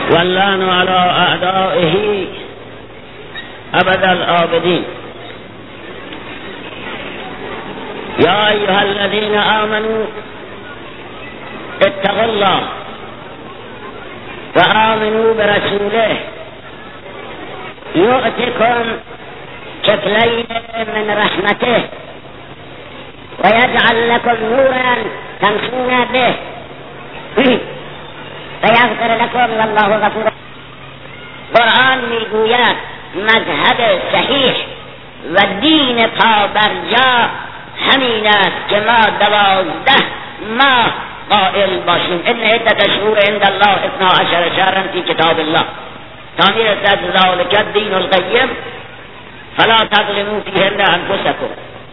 واللعن على أعدائه أبد الآبدين. يا أيها الذين آمنوا اتقوا الله وآمنوا برسوله يؤتكم كفلين من رحمته ويجعل لكم نورا تمشون به ويغفر لكم والله غفور. قرآن میگوید مذهب صحیح و دین پابرجا همین است که ما 12 ماه قائل باشیم. ان عدت شهور عند الله 12 شهرا فی کتاب الله تا میرسد ذلک الدین القیم فلا تظلموا فیهن انفسکم.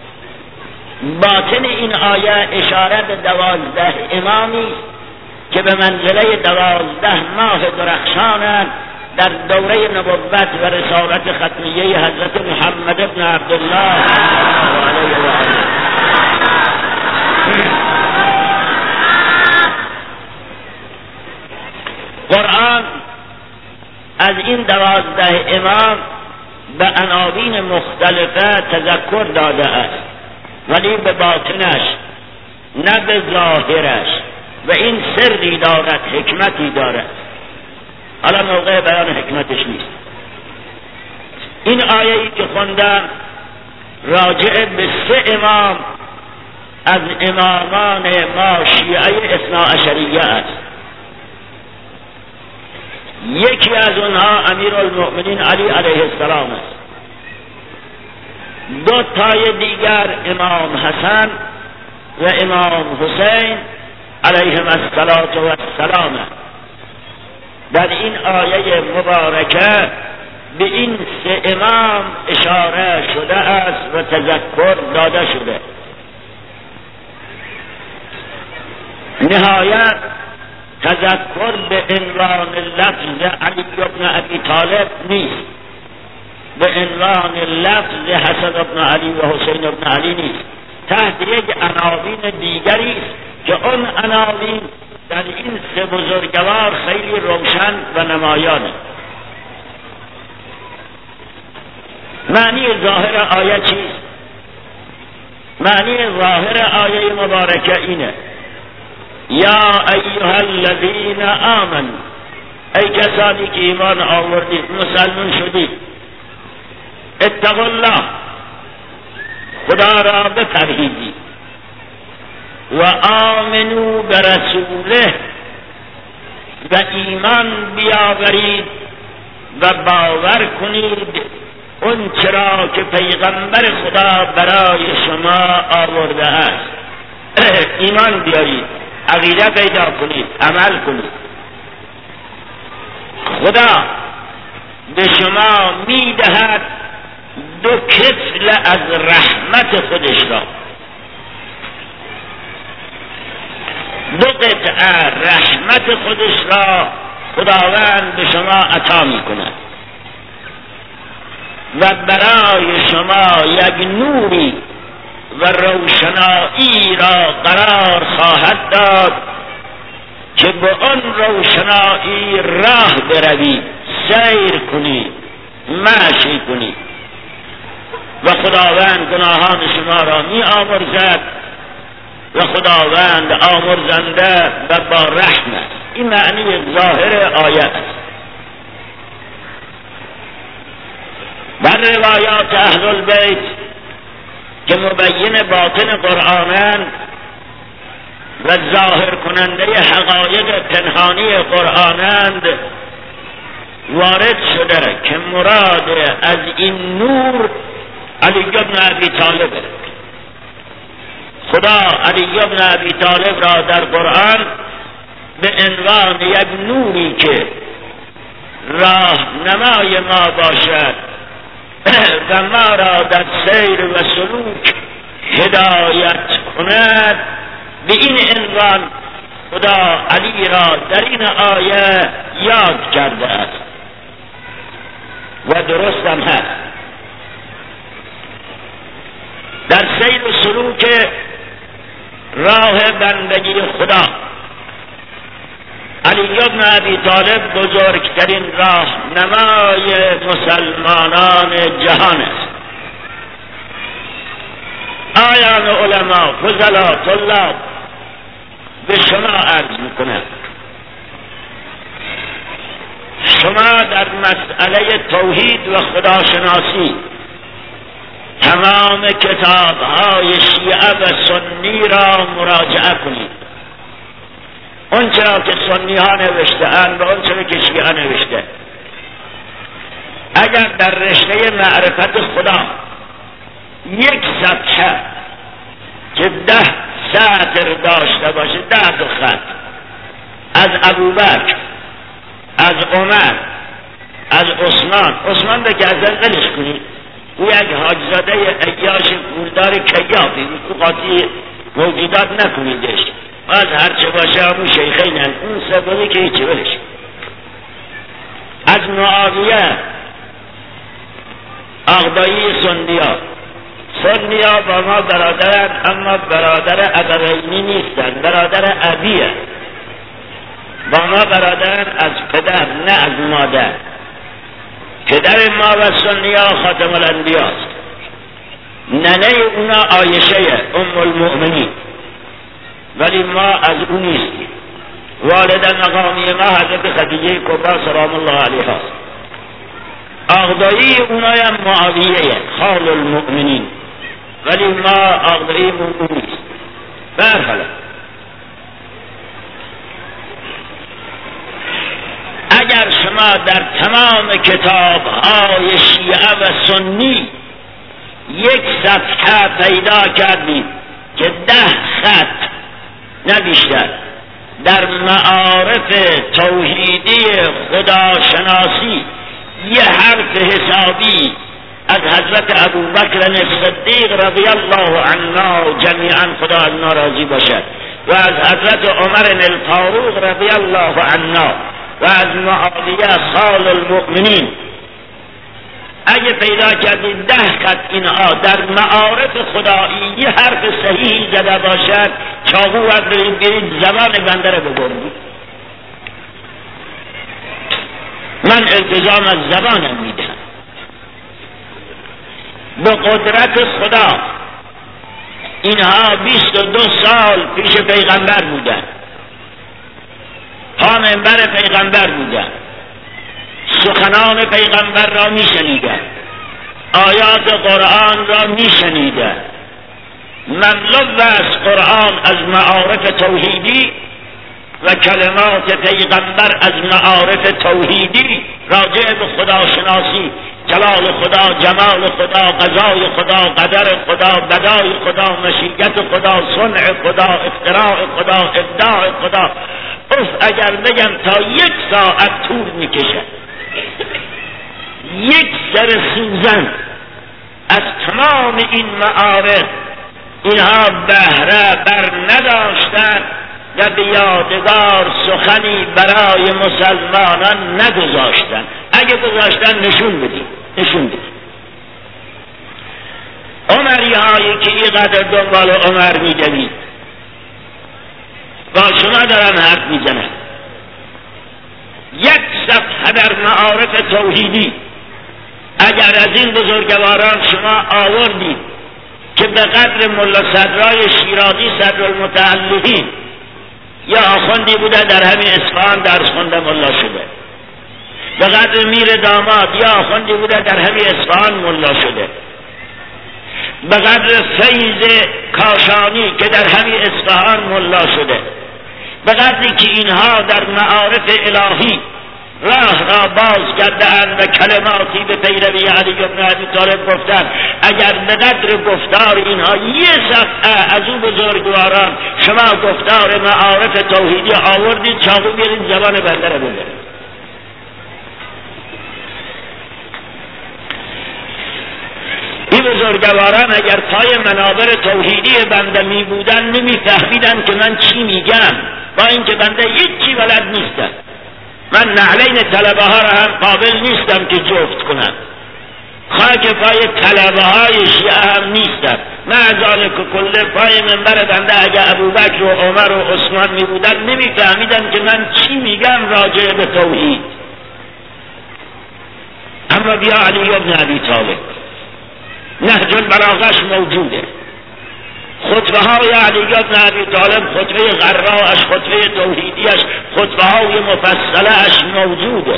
باطن این آیه اشاره به 12 امامی که به منزله 12 ماه درخشانند در دوره نبوت و رسالت ختمیه حضرت محمد ابن عبدالله صلی الله علیه و آله. قرآن از این 12 امام به عناوین مختلفه تذکر داده است، ولی به باطنش نه به ظاهرش، و این سری دارد، حکمتی دارد. حالا موقع بیان حکمتش نیست. این آیه‌ای که خوندم راجع به 3 امام از امامان ما شیعه اثناعشریه است. یکی از اونها امیرالمؤمنین علی علیه السلام است. 2 تای دیگر امام حسن و امام حسین علیهم السلام. در این آیه مبارکه به این 3 امام اشاره شده است و تذکر داده شده. نهایت تذکر به عنوان لفظ علی بن ابی طالب نیست، به عنوان لفظ حسن بن علی و حسین بن علی نیست، تحت یک عناوین دیگری است که اون عناوین در این 3 بزرگوار خیلی روشن و نمایانه. معنی ظاهر آیه چیست؟ معنی ظاهر آیه مبارکه اینه: یا ایها الذین آمنوا، ای کسانی که ایمان آوردید، مسلمان شدید، اتقوا الله، خدا را بپرهیزید، و آمنوا برسوله، و ایمان بیاورید و باور کنید اون چرا که پیغمبر خدا برای شما آورده است. ایمان بیارید، عقیده پیدا کنید، عمل کنید. خدا به شما میدهد 2 کفل از رحمت خودش را، 2 قطعه رحمت خودش را خداوند به شما عطا می کند و برای شما یک نوری و روشنایی را قرار خواهد داد که به آن روشنایی راه بروید، سیر کنید، مشی کنید، و خداوند گناهان شما را می آمرزد و خداوند آمرزنده و با رحم است. این معنی ظاهر آیت است. در روایات اهل البیت که مبین باطن قرآنند و ظاهر کننده حقایق پنهانی قرآنند، وارد شده که مراد از این نور علی بن ابی طالب، خدا علی بن ابی طالب را در قرآن به عنوان یک نوری که راهنمای ما باشد و ما را در سیر و سلوک هدایت کند، به این عنوان خدا علی را در این آیه یاد کرده است و درست هم هست. در سیر و سلوک راه بندگی خدا علی بن ابی طالب بزرگترین راهنمای مسلمانان جهان است. آیان علما، فضلا، طلاب به شما عرض میکنم، شما در مسئله توحید و خداشناسی تمام کتاب‌های شیعه و سنی را مراجعه کنید. اون چرا که سنی ها نوشته‌اند و اون چرا که شیعه نوشته. اگر در رشته معرفت خدا یک صفحه که 10 سطر داشته باشه، 10 خط از ابوبکر، از عمر، از عثمان به گردن قلش کنید، او یک حاجزاده عیاش پولدار کیافی قاطی موجودات نکنیدش، از هرچه باشه همون شیخین هم اون سببی که هیچی ولش. از معاویه اغدایی سنیا با ما برادرن، اما برادر ابوینی نیستن، برادر ابیه. با ما برادرن از پدر نه از مادر. پدر ما و سنیا خاتم الانبیاء است. ننه اونا عایشه ام المؤمنین، ولی ما از اون نیستیم. والد مقامی ما حضرت خدیجه کبری سلام الله علیها است. اغدایی اونای هم معاویه خال المؤمنین، ولی ما اغدایی اون نیست. برحال اگر شما در تمام کتاب‌های شیعه و سنی یک صفحه پیدا کردید که 10 خط نه بیشتر در معارف توحیدی خداشناسی یه حرف حسابی از حضرت ابوبکر صدیق رضی الله عنه جمیعا خدا از ناراضی باشد و از حضرت عمر الفاروق رضی الله عنه و از معاویه خال المؤمنین، اگه پیدا کردید 10 خط اینها در معارف خدایی یه حرف صحیحی زده باشد، چاقو وردارید برید زبان بنده رو ببرید. من التزام از زبانم میدم. به قدرت خدا اینها 22 سال پیش پیغمبر بودن، ها منبر پیغمبر بودن، سخنان پیغمبر را میشنیدن، آیات قرآن را میشنیدن. مملو از قرآن از معارف توحیدی و کلمات پیغمبر از معارف توحیدی راجع به خداشناسی، جلال خدا، جمال خدا، قضای خدا، قدر خدا، بدای خدا، مشیت خدا، صنع خدا، اختراع خدا، ابداع خدا. اگر بگم تا 1 ساعت طول میکشه. یک سر سوزن از تمام این معارف اینها بهره بر نداشتن و به یادگار سخنی برای مسلمانان نگذاشتن. اگه گذاشتن نشون بدید. عمری هایی که اینقدر دنبال عمر میدوید با شما دارن حرف میزنن. 1 صفحه در معارف توحیدی اگر از این بزرگواران شما آوردید که به قدر ملا صدرای شیرازی صدرالمتعلقین یا آخوندی بوده در همین اصفهان درس خونده ملا شده، به قدر میر داماد یا آخوندی بوده در همین اصفهان ملا شده، به قدر فیض کاشانی که در همین اصفهان ملا شده، به قدری که اینها در معارف الهی راه را باز کردند و کلماتی به پیروی علی بن ابی طالب گفتند، اگر به قدر گفتار اینها 1 صفحه از او بزرگواران شما گفتار معارف توحیدی آوردید، چاقو بیارید زبان بنده را ببرید. این بزرگواران اگر پای منابر توحیدی بنده می بودن نمی فهمیدن که من چی میگم، با اینکه بنده هیچی بلد نیستم. من نعلین طلبه ها را هم قابل نیستم که جفت کنم. خاک پای طلبه های شیعه هم نیستن. معذالک کل پای منبر بنده اگه ابوبکر و عمر و عثمان می بودن نمیفهمیدن که من چی میگم راجع به توحید. اما بیا علی ابن ابی طالب، نهج البلاغه‌اش موجوده، خطبه های علی ابن ابی طالب، خطبه غراءش، خطبه توحیدیش، خطبه های مفصله اش موجوده.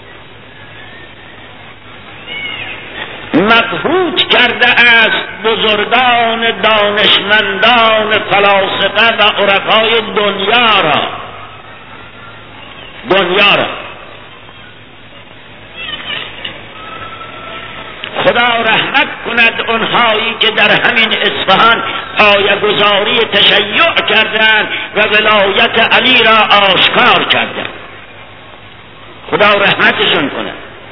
مبهوت کرده است بزرگان دانشمندان فلاسفه و عرفای دنیا را. خدا رحمت کند اونهایی که در همین اصفهان پایه‌گذاری تشیع کردند و ولایت علی را آشکار کردند. خدا رحمتشون کند.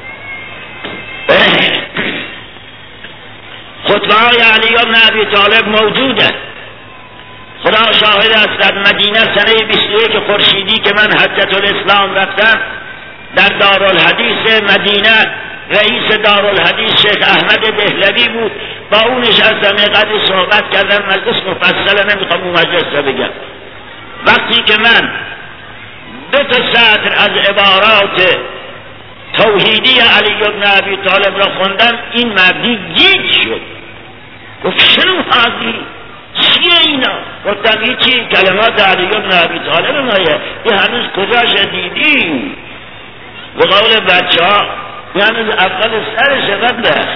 خطبه های علی ابن ابی طالب موجوده. خدا شاهد است در مدینه سنه 21 خورشیدی که من حجة الاسلام رفتم، در دارالحدیث مدینه رئیس دارالحدیث شیخ احمد دهلوی بود. با اون نشستم قدری صحبت کردم، مجلس مفصله نمیخوام اون مجلس را بگم. وقتی که من 2 سطر از عبارات توحیدی علی ابن ابی طالب را خوندم، این مردی گیج شد. گفت شنو حاضی؟ چیه اینا؟ گفتم این چی؟ کلمات علی ابن ابی طالب مایه، این هنوز کجا شدیدی؟ به قول بچه ها هنوز اول سرشه قبله.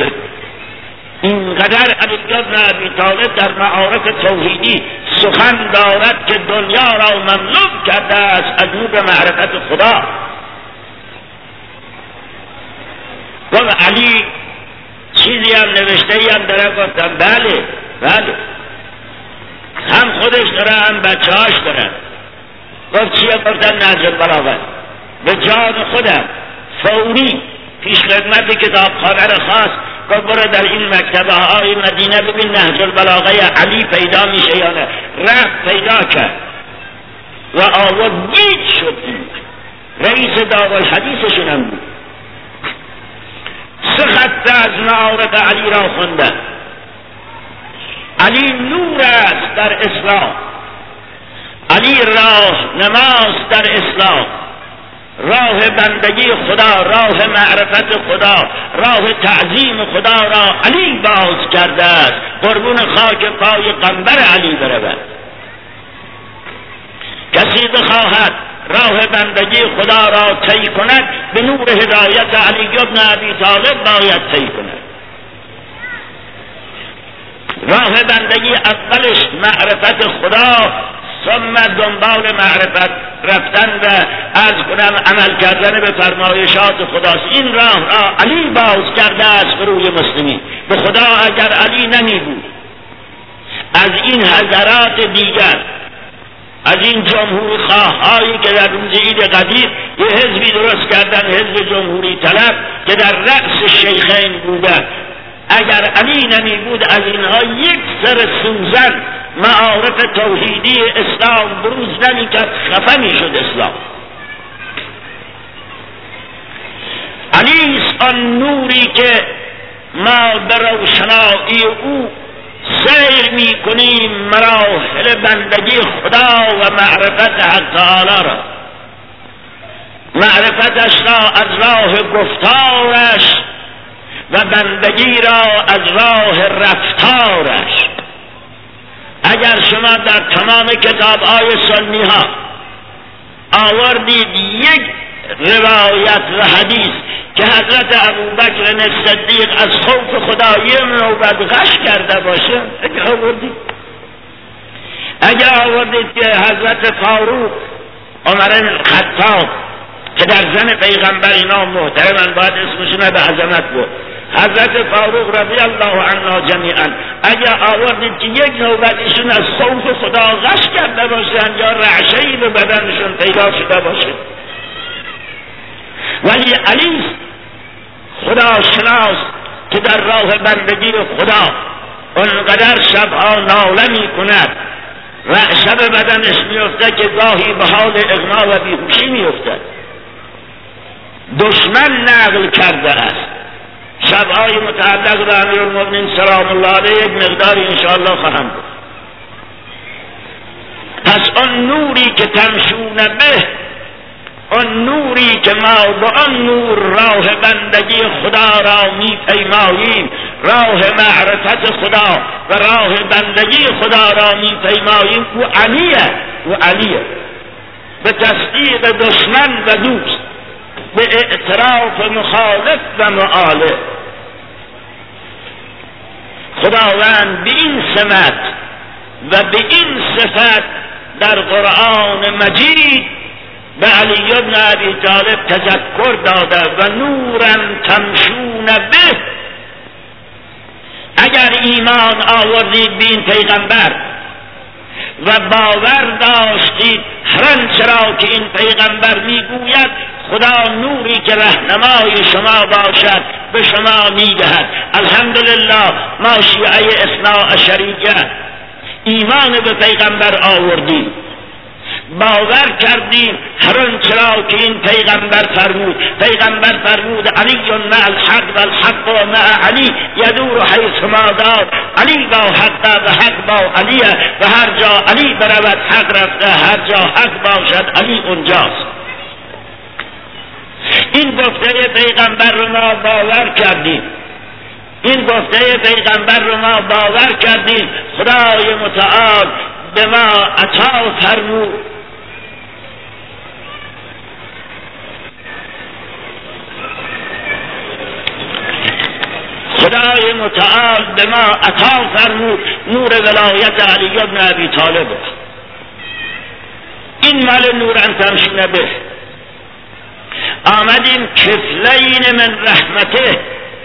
اینقدر علی ابن ابی طالب در معارف توحیدی سخن دارد که دنیا را مملو کرده است از نور معرفت خدا. گفت علی چیزی هم نوشته هم داره؟ گفتم بله هم خودش داره هم بچه هاش داره. گفت چیه؟ گفتم نهج البلاغه. به جان خودم فوری پیش خدمت کتابخانه را خواست. گفت برو در این مکتبه های مدینه ببین نهج البلاغه علی پیدا میشه یا نه. رفت پیدا کرد و آورد. گیج شد. رئیس دارالحدیثشون هم بود. 3 خط از معارف علی را خوندن. علی نور است در اسلام، علی راه نماست در اسلام، راه بندگی خدا، راه معرفت خدا، راه تعظیم خدا را علی باز کرده است. قربون خاک پای قنبر علی برود. کسی بخواهد راه بندگی خدا را طی کند، به نور هدایت علی ابن ابی طالب باید طی کند. راه بندگی اولش معرفت خدا، ثم دنبال معرفت رفتن و از کنم عمل کردن به فرمایشات خداست. این راه را علی باز کرده است به روی مسلمین. به خدا اگر علی نمی بود، از این حضرات دیگر، از این جمهوری خواهایی که در روز عید قدیر یه حزبی درست کردن، حزب جمهوری طلب که در رأس شیخین بودن، اگر علی نمی بود از اینها یک سر سوزن معارف توحیدی اسلام بروز نمی کرد، خفه می شد اسلام. علی است آن نوری که ما در روشنایی او سیر می کنیم مراحل بندگی خدا و معرفت حق تعالی را. معرفتش را از راه گفتارش و بندگی را از راه رفتارش. اگر شما در تمام کتاب‌های سنی ها آوردید یک روایت و حدیث که حضرت ابوبکر صدیق از خوف خدا یه نوبت غش کرده باشه، اگر آوردید که حضرت فاروق عمر خطاب که در زن پیغمبر اینا محترمن باید اسمشون به عظمت بود، حضرت فاروق رضی الله عنه جمیعا، اگر آوردید که یک نوبت ایشون از خوف خدا غش کرده باشن یا رعشه‌ای به بدنشون پیدا شده باشه، ولی علی خدا شناس که در راه بندگی خدا اونقدر شبها ناله می کند، رعشه به بدنش می افته که گاهی به حال اغما و بیهوشی می افتد. دشمن نقل کرده است، مطلب‌های متعلق به امیرالمؤمنین سلام الله علیه یک مقداری انشاءالله خواهم بود. پس آن نوری که تمشون به، آن نوری که ما با آن نور راه بندگی خدا را می پیماییم، راه معرفت خدا و راه بندگی خدا را می پیماییم، او علیه به تصدیق دشمن و دوست، به اعتراف مخالف و معالف. خداوند به این سمت و به این صفت در قرآن مجید به علی بن ابی طالب تذکر داده و نورا تمشون به. اگر ایمان آوردید به این پیغمبر و باور داشتید هر آنچه را که این پیغمبر میگوید خدا نوری که رهنمای شما باشد به شما میدهد. الحمدلله ما شیعه اثناعشریه ایمان به پیغمبر آوردیم، باور کردیم هر آنچه را که این پیغمبر فرمود. پیغمبر فرمود علی مع الحق و الحق مع علی یدور حیث ما دار. علی با حق و حق با علیه و هر جا علی برود حق رفته، هر جا حق باشد علی اونجاست. این گفته پیغمبر رو ما باور کردیم، این گفته پیغمبر رو ما باور کردیم. خدای متعال به ما عطا فرمود خدای متعال به ما عطا فرمود نور ولایت علی بن ابی طالب. این مال نور تمشون به. آمدیم کفلین من رحمته،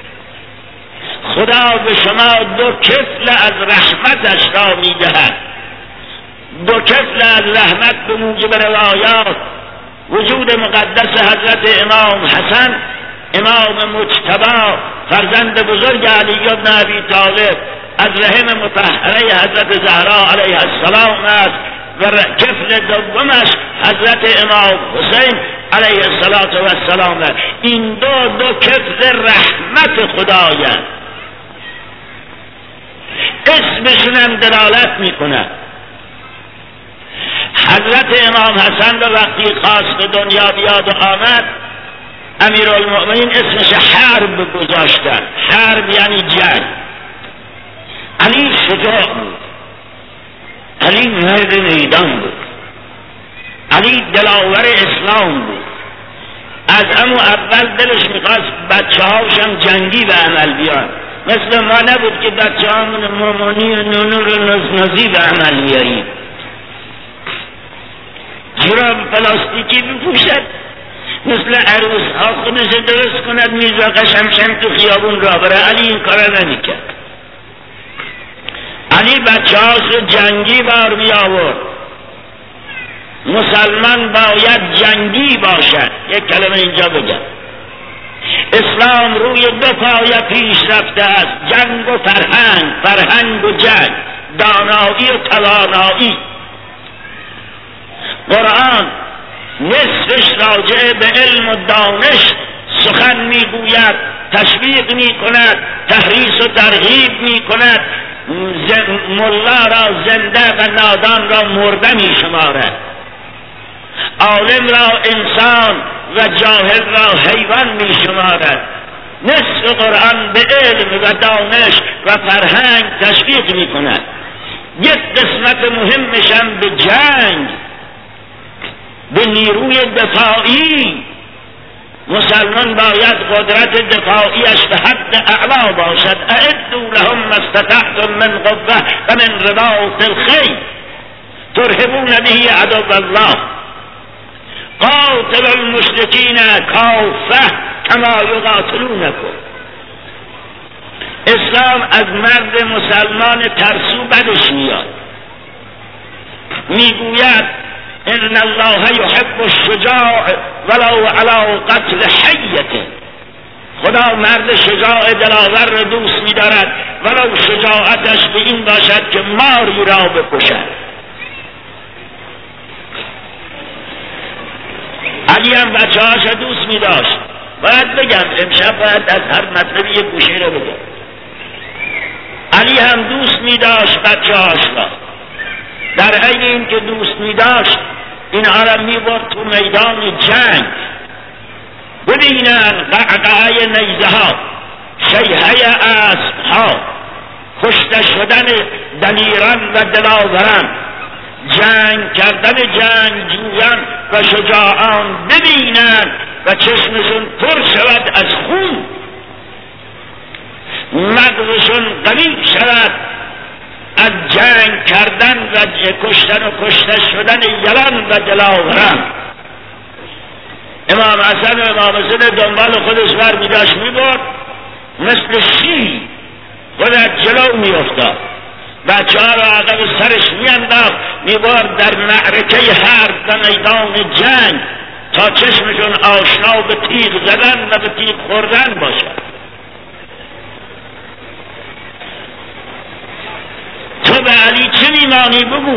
خدا به شما دو کفل از رحمتش را میدهد. دو کفل از رحمت به موجب روایات وجود مقدس حضرت امام حسن، امام مجتبی فرزند بزرگ علی بن ابی طالب، از رحم مطهره حضرت زهرا علیه السلام است و کفل دومش حضرت امام حسین علیه السلام است. این دو کفل رحمت خدایند. اسمشون هم دلالت میکنه. حضرت امام حسن رو وقتی خواست به دنیا بیاد و آمد، امیرالمؤمنین اسمش حرب گذاشتن. حرب یعنی جنگ. علی شجاع بود، علی مرد میدان بود، علی دلاور اسلام بود. از امو اول دلش میخواست بچه هاشم جنگی به عمل بیان، مثل ما نبود که بچه همون مامانی و نونو رو نزنازی به عمل میاریم. جراب پلاستیکی بپوشد، مثل عروس ها خودش درست کند میزا قشمشم تو خیابون را بره. علی این کار نمیکرد. علی بچه هاش جنگی بار می آورد. مسلمان باید جنگی باشد. یک کلمه اینجا بگم. اسلام روی دو پایه پیش رفته است، جنگ و فرهنگ، فرهنگ و جنگ، دانایی و توانایی. قرآن نصفش راجع به علم و دانش سخن میگوید، تشویق میکند، تحریص و ترغیب میکند، ملا را زنده و نادان را مرده میشمارد، عالم را انسان و جاهل را حیوان میشمارد. نصف قرآن به علم و دانش و فرهنگ تشویق میکند. یک قسمت مهمش هم به جنگ، به نیروی دفاعی. مسلمان باید قدرت دفاعیش به حد اعلا باشد. اعدوا لهم ما استطعتم من قوة و من رباط الخیل ترهبون به عدو الله قاتل المشرکین کافة کما یقاتلونکم. اسلام از مرد مسلمان ترسو بدش میاد، میگوید ان الله يحب الشجاع ولو على قتل حیته. خدا مرد شجاع دلاور را دوست می‌دارد ولو شجاعتش به این باشد که ماری را بکشد. علی هم بچه‌هاش دوست می‌داشت، باید بگم امشب باید از هر مطلبی یک گوشه رو بگم. علی هم دوست می داشت بچه هاش را، در عین این که دوست می داشت اینها را می برد تو میدان جنگ ببینن قعقعه نیزه ها، شیهه اسب ها، کشته شدن دلیران و دلاوران، جنگ کردن جنگجویان و شجاعان ببینن و چشمشون پر شود از خون، مغزشون قوی شود از جنگ کردن و کشتن و کشته شدن یلان و دلاوران. امام حسن و امام حسین دنبال خودش بر می داشت می برد، مثل شیر خودت جلو می افتاد، بچه ها را عقب سرش می انداخت، می برد در معرکه حرب و میدان جنگ تا چشمشون آشنا به تیغ زدن و به تیغ خوردن باشد. تو به علی چه میمانی بگو؟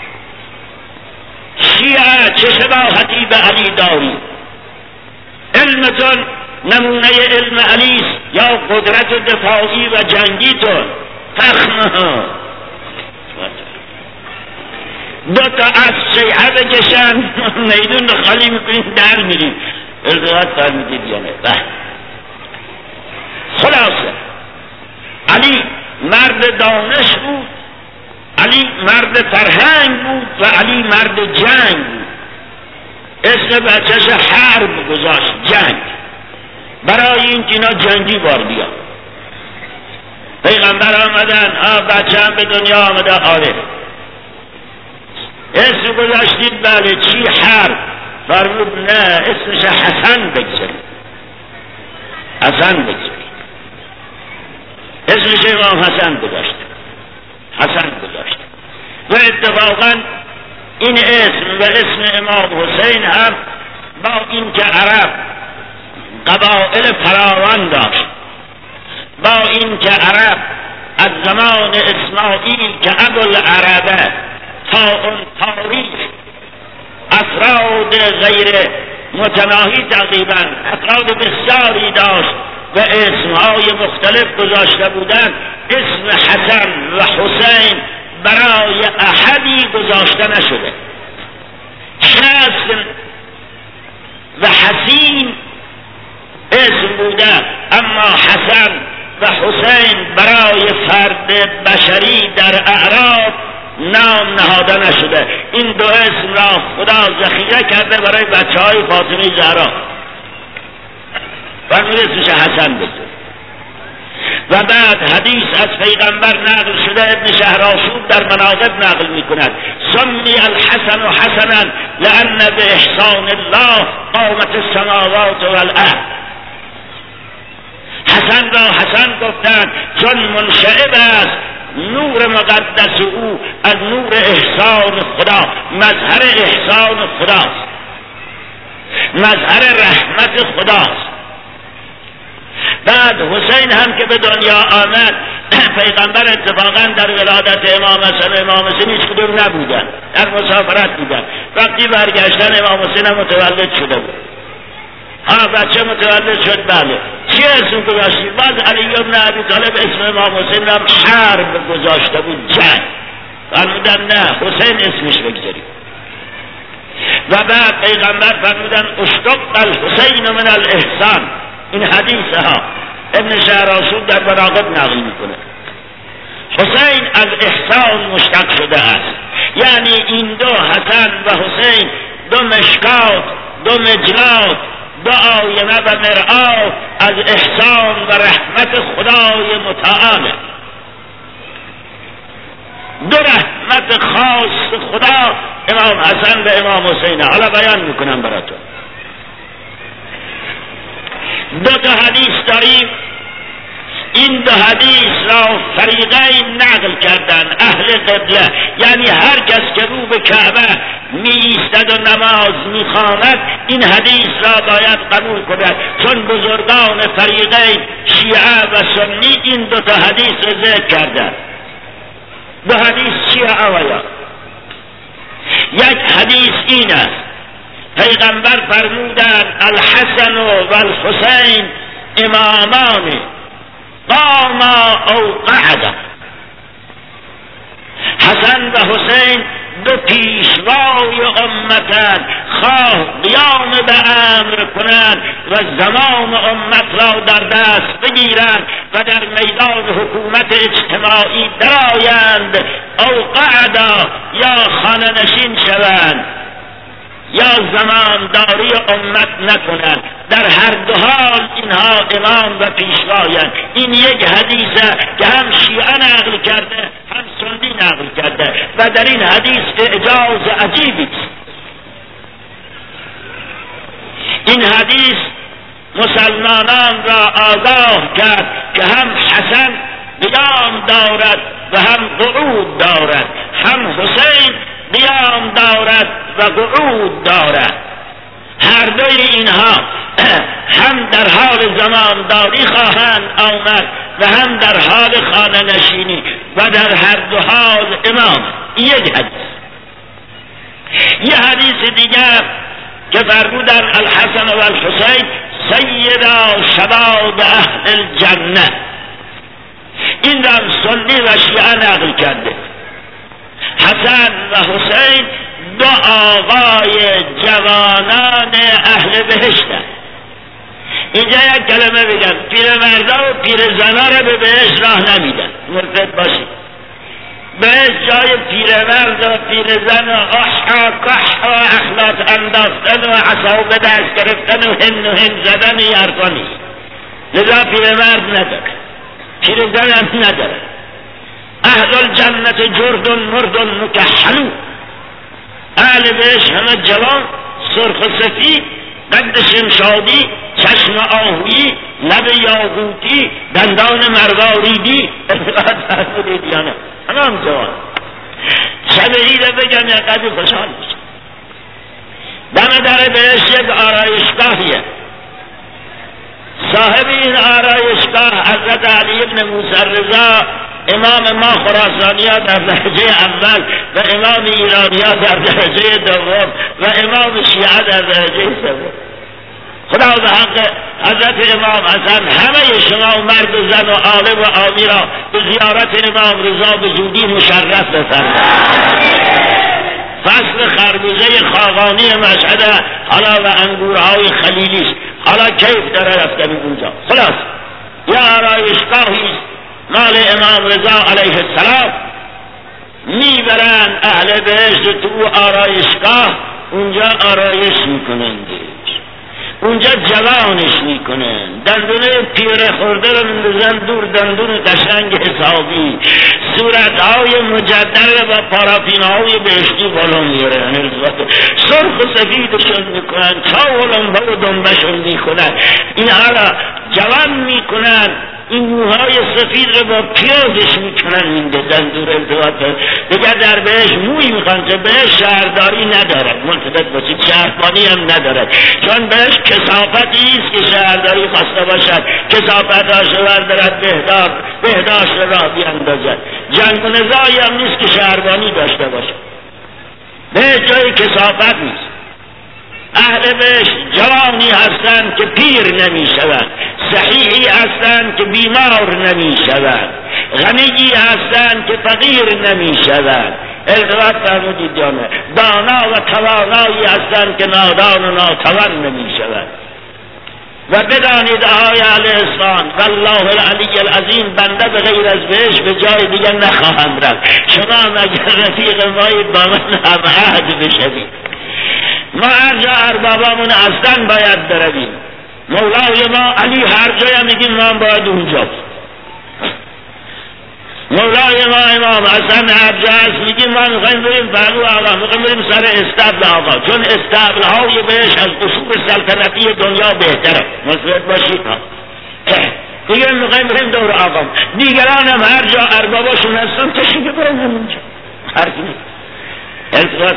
شیعه چه شباهتی به علی داری؟ علمتون نمونه علم علیست یا قدرت دفاعی و جنگیتون؟ فخمه دو تا از شیعه بکشن میدون خالی میکنید در میرید. ارتباط فرمودید یا نه؟ خلاصه علی مرد دانش بود، علی مرد فرهنگ بود و علی مرد جنگ بود. اسم بچهش حرب گذاشت، جنگ، برای این که اینا جنگی بار بیان. پیغمبر آمدن، بچه هم به دنیا آمده، آره. اسم گذاشتید؟ بله. چی؟ حرب. فرمود نه، اسمش حسن بگذارید، حسن بگذارید. اسمش امام حسن گذاشت، حسن گذاشت. و اتفاقا این اسم و اسم امام حسین هم با این که عرب قبائل فراوان داشت، با این که عرب از زمان اسماعیل که ابوالعربه تا اون تاریخ افراد غیر متناهی تقریبا افراد بسیاری داشت و اسمهای مختلف گذاشته بودند، اسم حسن و حسین برای احدی گذاشته نشده. حسن و حسین اسم بوده، اما حسن و حسین برای فرد بشری در اعراب نام نهاده نشده. این دو اسم را خدا ذخیره کرده برای بچه های فاطمه زهرا و اسمش حسن بزن. و بعد حدیث از پیغمبر نقل شده، ابن شهرآشوب در مناقب نقل می کند: سمی الحسن حسنا لأن به احسان الله قامت السماوات والارض. حسن را حسن گفتند چون منشعب است نور مقدس او از نور احسان خدا، مظهر احسان خداست، مظهر رحمت خداست. بعد حسین هم که به دنیا آمد، پیغمبر اتفاقا در ولادت امام حسن و امام حسین هیچ کدوم نبودن، در مسافرت بودن. وقتی برگشتن امام حسین هم متولد شده بود. بچه متولد شد، بله. چی اسم گذاشتید؟ باز علی بن ابی طالب اسم امام حسین هم حرب گذاشته بود، جنگ. فرمودن نه، حسین اسمش بگذارید. و بعد پیغمبر فرمودن اشتق الحسین من الاحسان. این حدیث ها ابن شهرآشوب در مناقب نقل میکنه. حسین از احسان مشتق شده است، یعنی این دو حسن و حسین دو مشکات، دو مجلات، دو آینه و مرآت از احسان و رحمت خدای متعال، دو رحمت خاص خدا امام حسن و امام حسین. حالا بیان میکنم براتون. دو تا حدیث داریم، این دو حدیث را فریقین نقل کردن اهل قبله، یعنی هر کس که رو به کعبه می ایستد و نماز می خواند این حدیث را باید قبول کند، چون بزرگان فریقین شیعه و سنی این دو تا حدیث را ذکر کردن. دو حدیث چیه آیا؟ یک حدیث این است پیغمبر فرمودند الحسن و الحسین امامان قاما او قعدا. حسن و حسین دو پیشوای امتند، خواه قیام به امر کنند و زمان امت را در دست بگیرند و در میدان حکومت اجتماعی درآیند، او قعدا یا خانه نشین شوند یا زمانداری امت نکنند. در هر دو حال اینها امام و پیشوایند. این یک حدیثه که هم شیعه نقل کرده هم سنی نقل کرده و در این حدیث اعجاز عجیبی است. این حدیث مسلمانان را آگاه کرد که هم حسن قیام دارد و هم قعود دارد، هم حسین قیام دارد و قعود دارد. هر دوی اینها هم در حال زمانداری خواهند آمد و هم در حال خانه نشینی و در هر دو حال امام. یک حدیث. یه حدیث دیگر که فرمودن الحسن و الحسین سیدا شباب اهل الجنه، این را سنی و شیعه نقل کرده. حسن و حسین دو آقای جوانان اهل بهشتند. اینجا یک کلمه بگم، پیرمردا و پیرزنا را به بهشت راه نمیدن، مرتب باشید. بهشت جای پیرمرد و پیرزن و احا کح و اخلاط انداختن و عصا به دست گرفتن و هن زدن یرفانی. لذا پیرمرد نداره، پیرزن هم نداره. اهل الجنت جرد مرد مکحلو، اهل بهشت همه جوان سرخ و سفید، قد شمشادی، چشم آهویی، لب یاقوتی، دندان مرواریدی، همه هم جوان. شب عید بگم یا قدر خوشحال میشه. دم در بهشت یک آرایشگاهیه. صاحب این آرایشگاه حضرت علی ابن موسی رضا، امام ما خراسانی‌ها در درجه اول و امام ایرانی‌ها در درجه دوم و امام شیعه در درجه سوم. خدا به حق حضرت امام حسن همه شما مرد و زن و عالم و عامی را به زیارت امام رضا به زودی مشرف بفرمایید. فصل خربوزه خاقانی مشهد حالا و انگورهای خلیلی است. حالا کیف داره رفتن اونجا. خلاص یا آرایشگاهی مال امام رضا علیه السلام، میبرن اهل بهشت تو آرایشگاه، اونجا آرایش میکنند، اونجا جوانش میکنن، دندونه پیره خورده رو میندازن دور، دندون قشنگ حسابی، صورتهای مجدد و پارافینهای بهشتی بالا میارن، سرخ و سفیدشون میکنن، چاو و لنبه و دنبشون میکنن، اینها را جوان میکنن، این موهای سفید رو با پیازش میکنن، این دندور ارتباط دیگر در بهش موی میخوان که بهش شهرداری ندارد، ملتفت باشید، شهربانی هم ندارد، چون بهش کثافتی است که شهرداری خواسته باشد، کثافتاش رو بردارد بهداشت را بیاندازد، جنگ و نزاعی هم نیست که شهربانی داشته باشد، به جای کثافت نیست. اهل بهشت جوانی هستند که پیر نمی شوند، صحیحی هستند که بیمار نمی شوند، غنیی هستند که فقیر نمی شوند. التفات فرمودید جانه، دانا و توانایی هستند که نادان و ناتوان نمی شوند. و بدانید آقای علیه السلام والله العلی العظیم، بنده به غیر از بهشت به جای دیگر نخواهم رفت. شما مگر رفیق مایید با من هم عهد بشوید. ما هر جا اربابامون هستن باید برویم. مولای ما علی هر جا میگیم ما باید اونجا. مولای ما امام حسن هر جا هست میگیم ما میخوایم بریم پهلو آقا، میخوایم بریم سر استبل آقا، چون استبل های بهش از قصور سلطنتی دنیا بهتره. مصرف باشید ها دیگه میخوایم بریم دور آقا. دیگران هم هر جا ارباباشون هستن تشریف برن همونجا. حرفی التفات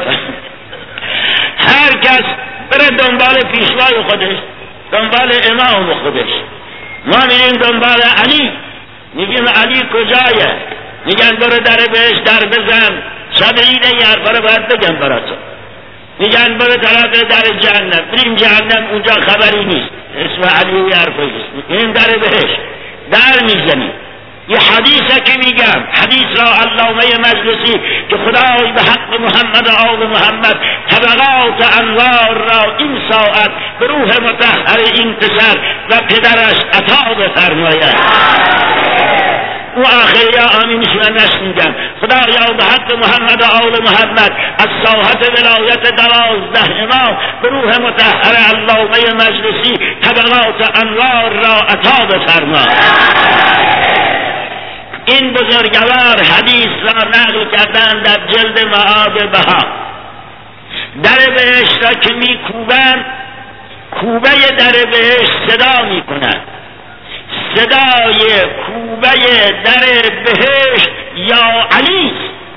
هر کس بره دنبال پیشوای خودش، دنبال امام خودش. ما میریم دنبال علی، میگیم علی کجایه؟ میگن برو در بهش در بزن، شب عید یه حرفا رو باید بگم براتون. میگن برو طرف در جهنم، بریم جهنم، اونجا خبری نیست، اسم علی حرفی نیست، بریم در بهشت در میزنیم. یه حدیثه که میگم، حدیث را علامه مجلسی که خدای به حق محمد و آل محمد طبقات انوار را این ساعت به روح مطهر این پسر و پدرش عطا بفرماید. و آخر یا آمینش و نشنیدم. خدایا به حق محمد و آل محمد از ساحت ولایت 12 امام به روح مطهر علامه مجلسی طبقات انوار را عطا بفرما. این بزرگوار حدیث را نقل کردن در جلد معاد بها. در بهشت را که می کوبند، کوبه در بهشت صدا می کنند. صدای کوبه در بهشت یا علی،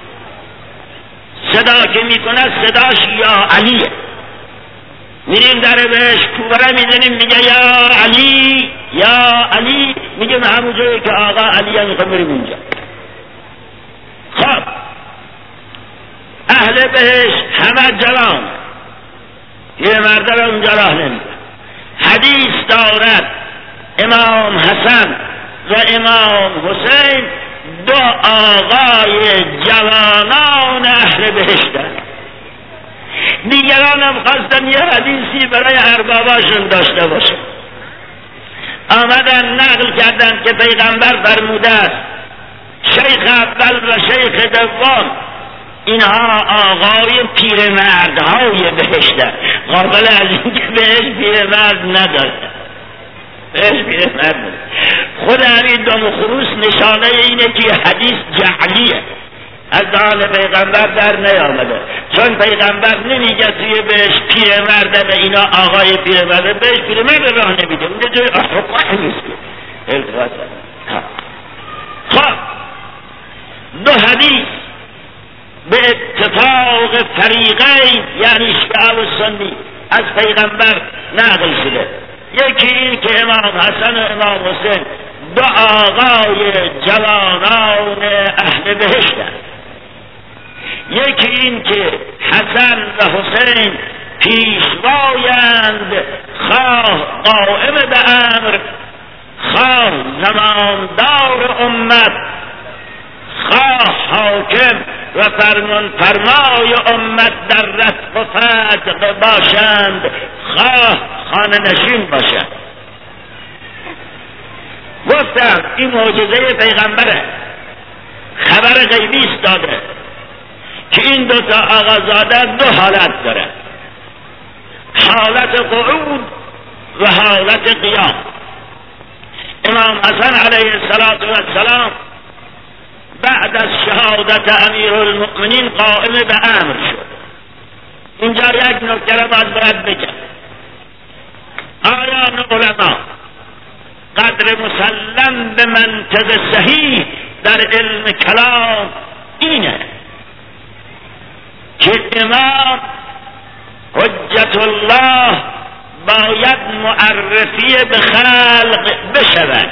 صدا که می کند صداش یا علیه. میریم در بهشت کوبه را میزنیم، میگه یا علی یا علی، میگه همون جایی که آقا علی هم میخوام بریم اونجا. خب اهل بهشت همه جوان، یه مرد را اونجا راه نمیده. حدیث دارد امام حسن و امام حسین دو آقای جوانان اهل بهشتن. دیگران هم خواستن یه حدیثی برای ارباباشون داشته باشه، آمدن نقل کردن که پیغمبر فرموده است شیخ اول و شیخ دوم اینها آقای پیرمردهای بهشتن. قابل از این که بهش پیرمرد نداره، بهش پیرمرد نداره. خود همین دم خروس نشانه اینه که حدیث جعلیه، از دهان پیغمبر در نیامده، چون پیغمبر نمیگه توی بهش پیرمرده و اینا آقای پیرمرده، بهش پیرمرد راه نمیده، اونجا جای احقاق نیست. خب دو حدیث به اتفاق فریقین یعنی شیعه و سنی از پیغمبر نقل شده. یکی این که امام حسن و امام حسین دو آقای جوانان اهل بهشتن. یکی این که حسن و حسین پیشوایند، خواه قائم به امر، خواه زماندار امت، خواه حاکم و فرمان فرمای امت در رفع و فتح باشند، خواه خانه نشین باشند. گفتم این معجزه پیغمبره، خبر غیبی است داده که این دو تا آقازاده دو حالت داره، حالت قعود و حالت قیام. امام حسن علیه السلام بعد از شهادت امیر المؤمنین قائم به امر شد. اینجا یک نکته را باید بگم. آیان علما قدر مسلم به منطق صحیح در علم کلام اینه که امام حجت الله باید معرفی به خلق بشود،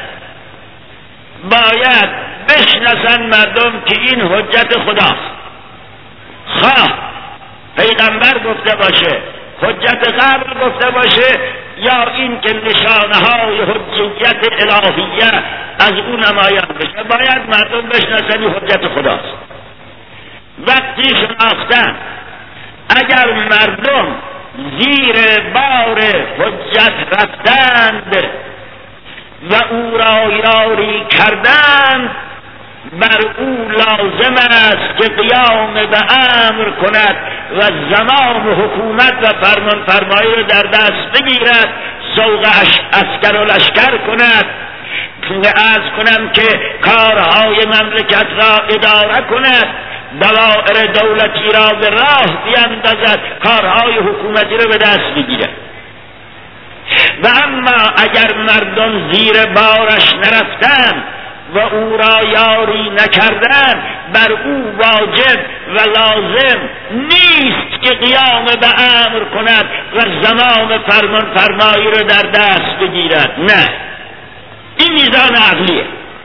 باید بشناسن مردم که این حجت خداست، خواه پیغمبر گفته باشه، حجت قبل گفته باشه، یا این که نشانه های حجیت الهیه از اون نمایان بشه، باید مردم بشناسن این حجت خداست. وقتی شناختن اگر مردم زیر بار حجت رفتند و او را یاری کردند، بر او لازم است که قیام به امر کند و زمام حکومت و فرمان فرمایی رو در دست بگیرد، سوق عسکر و لشکر کند، عرض کنم که کارهای مملکت را اداره کند، دوائر دولتی را به راه بیندازد، کارهای حکومتی را به دست بگیرد. و اما اگر مردم زیر بارش نرفتند و او را یاری نکردند، بر او واجب و لازم نیست که قیام به امر کند و زمام فرمان فرمایی را در دست بگیرد. نه، این میزان عقلیه.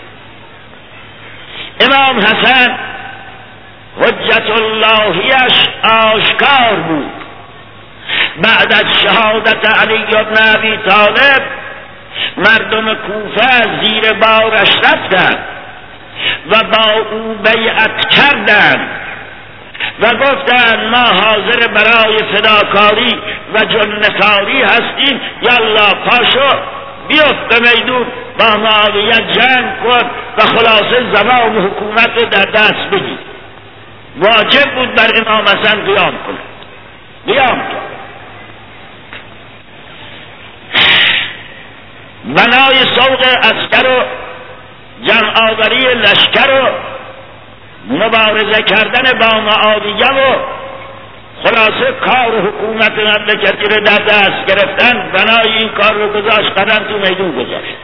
امام حسن حجت اللهیش آشکار بود، بعد از شهادت علی بن ابی طالب مردم کوفه زیر بارش رفتند و با او بیعت کردند و گفتند ما حاضر برای فداکاری و جنتاری هستیم، یلا پاشو بیفت به میدون با معاویه جنگ کن و خلاصه زمان حکومت رو در دست بگیر. واجب بود بر امام حسن قیام کنه. قیام کرد. بنای سوق عسکر و جمع آوری لشکر و مبارزه کردن با معاویه و خلاصه کار حکومت مملکتی رو در دست گرفتن، بنای این کار رو گذاشت، قدم تو میدون گذاشت.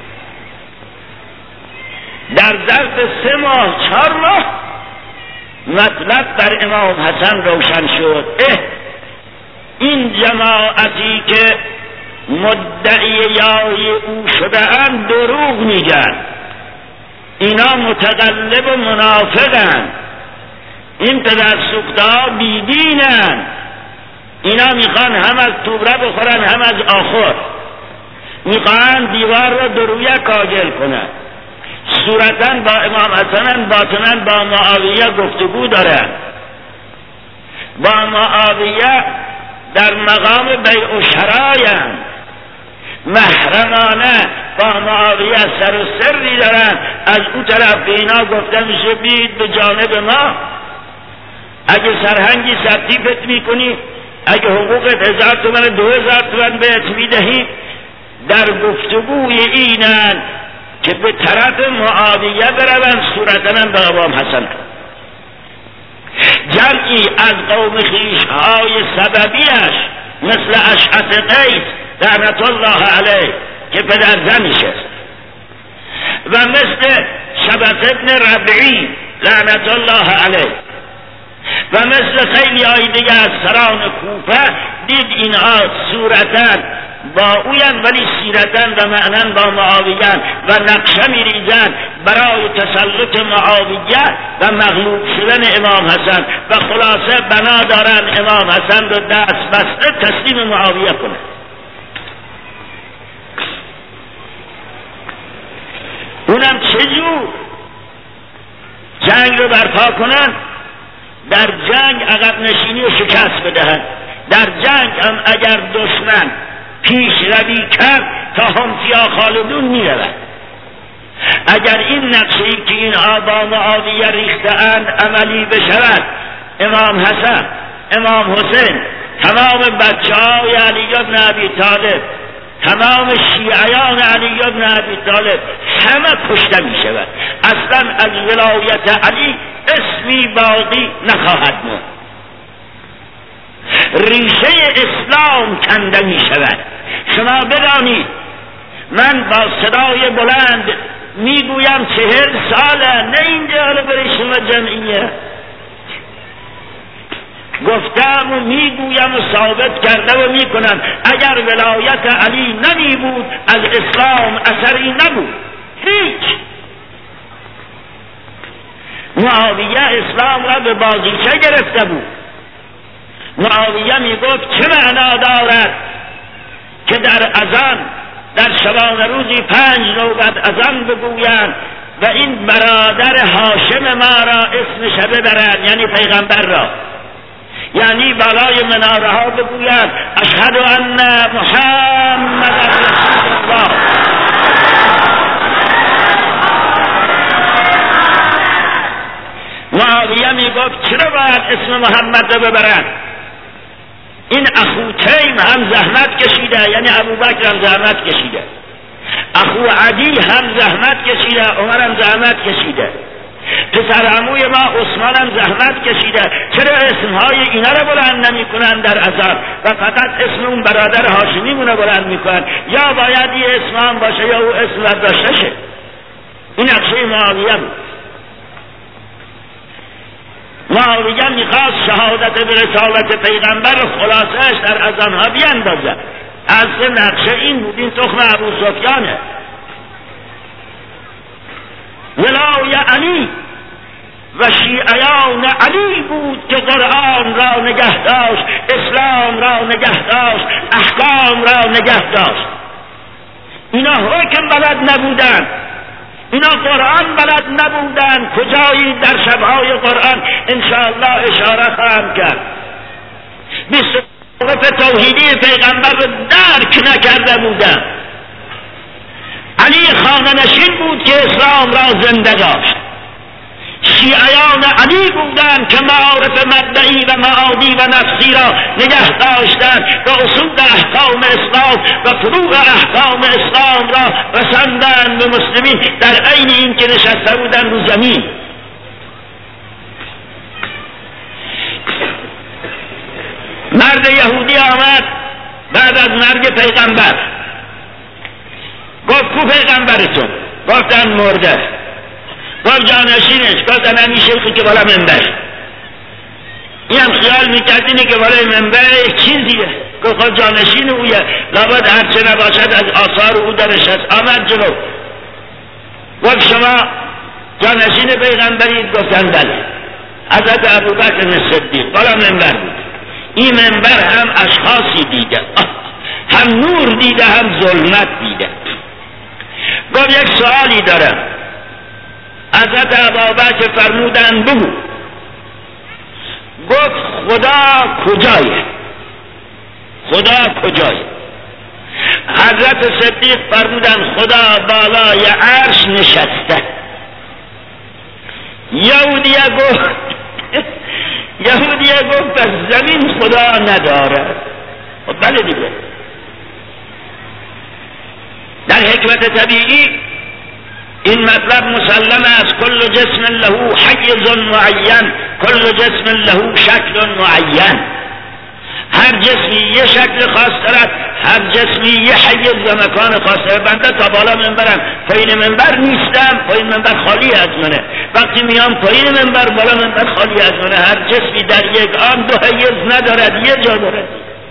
در ظرف 3 ماه 4 ماه مطلب بر امام حسن روشن شد. این جماعتی که مدعیای او شده‌اند دروغ میگن، اینا متقلب و منافقن، این پدر سوخته‌ها بیدینن، اینا میخوان هم از توبره بخورن هم از آخر، میخوان دیوار را درویه کاگل کنن. صورتاً با امام حسن، باطناً با معاویه گفتگو دارن. با معاویه در مقام بیع و شرایند، محرمانه با معاویه سر و سری دارن. از اون طرف به اینا گفته میشه بید به جانب ما، اگه سرهنگی ثبتیفت میکنی، اگه حقوقت 1000 تومن 2000 تومن بهت میدهی. در گفتگوی اینن که به طرف معاویه بروند، صورتاً به امام حسن. جمعی از قوم خویش‌های سببیش مثل اشعث قیس لعنت الله علیه که پدر زنش است و مثل شبث ابن ربعی لعنت الله علیه و مثل خیلی های دیگه از سران کوفه، دید اینها صورتاً با اوین ولی سیرتاً و معناً با معاویه و نقشه میریزن برای تسلط معاویه و مغلوب شدن امام حسن و خلاصه بنا دارن امام حسن رو دست بسته تسلیم معاویه کنه. اونم چجور جنگ رو برپا کنن؟ در جنگ عقب نشینی و شکست بدهن. در جنگ هم اگر دشمن پیش روی کرد تا هم فیا خالدون می رود. اگر این نقشه‌ای که این آبا معاویه ریخته‌اند عملی بشود، امام حسن، امام حسین، تمام بچه‌های علی بن ابی طالب، تمام شیعیان علی بن ابی طالب همه کشته می شود. اصلا از ولایت علی اسمی باقی نخواهد ماند. ریشه اسلام کنده می شود. شما بدانید من با صدای بلند میگویم 40 ساله، نه این جهل برای شما جمعیه، گفتم و میگویم و ثابت کرده و میکنم اگر ولایت علی نمی بود از اسلام اثری نبود. هیچ. معاویه اسلام را به بازیچه گرفته بود. معاویه میگفت چه معنا دارد که در اذان در شبانه روزی 5 نوبت اذان بگویند و این برادر هاشم ما را اسم شبه برند، یعنی پیغمبر را، یعنی بالای مناره ها بگویند اشهد ان محمد رسول الله. معاویه میگفت چرا باید اسم محمد را ببرند؟ این اخو تیم هم زحمت کشیده، یعنی ابوبکر هم زحمت کشیده، اخو عدی هم زحمت کشیده، عمر هم زحمت کشیده، پسر عموی ما عثمان هم زحمت کشیده. چرا اسمهای اینا را بلند نمی کنن در اذان و فقط اسم اون برادر هاشمی مونه بلند می کنن؟ یا باید یه اسم هم باشه یا او اسم برداشته شه. این نقشه معاویه بود. معاویه میخواست شهادت به رسالت پیغمبر خلاصهش در اذانها بیندازه. اصل نقشه این بود، این تخم ابو سفیانه. ولای علی و شیعیان علی بود که قرآن را نگه داشت، اسلام را نگه داشت، احکام را نگه داشت. اینا حکم بلد نبودن، اینا قرآن بلد نبودن. کجایی در شبهای قرآن انشاءالله اشاره خواهم کرد. موقف توحیدی پیغمبر رو درک نکرده بودن. علی خانه نشین بود که اسلام را زنده داشت. شیعیان علی بودند که معارف مبدئی و معادی و نفسی را نگه داشتند و اصول احکام اسلام و فروع احکام اسلام را رساندند به مسلمین در عین این که نشسته بودند رو زمین. مرد یهودی آمد بعد از مرگ پیغمبر، گفت کو پیغمبرتون؟ گفتن مرده. گفت جانشینش؟ گفتن همین شیخی که بالا منبر. این هم خیال میکرد اینه که بالای منبر چیزیه. گفت خود جانشین اویه، لابد هرچه نباشد از آثار او درش هست. آمد جلو، گفت شما جانشین پیغمبرید؟ گفتن بله. حضرت ابوبکر صدیق بالا منبر بود. این منبر هم اشخاصی دیده، هم نور دیده هم ظلمت دیده. گفت یک سوالی دارم. حضرت ابوبکر فرمودن بگو. گفت خدا کجایه؟ خدا کجایه؟ حضرت صدیق فرمودن خدا بالای عرش نشسته. یهودیه گفت پس زمین خدا نداره. بله دیگه، در حکمت طبیعی این مطلب مسلم است. کل جسم له حیز معین، کل جسم له شکل معین. هر جسمی یه شکل خاص دارد، هر جسمی یه حیز و مکان خاص دارد. بنده تا بالا منبرم، پایین منبر نیستم، پایین منبر خالی از منه. وقتی میام پایین منبر، بالا منبر خالی از منه. هر جسمی در یک آن دو حیز ندارد، یه جا دارد.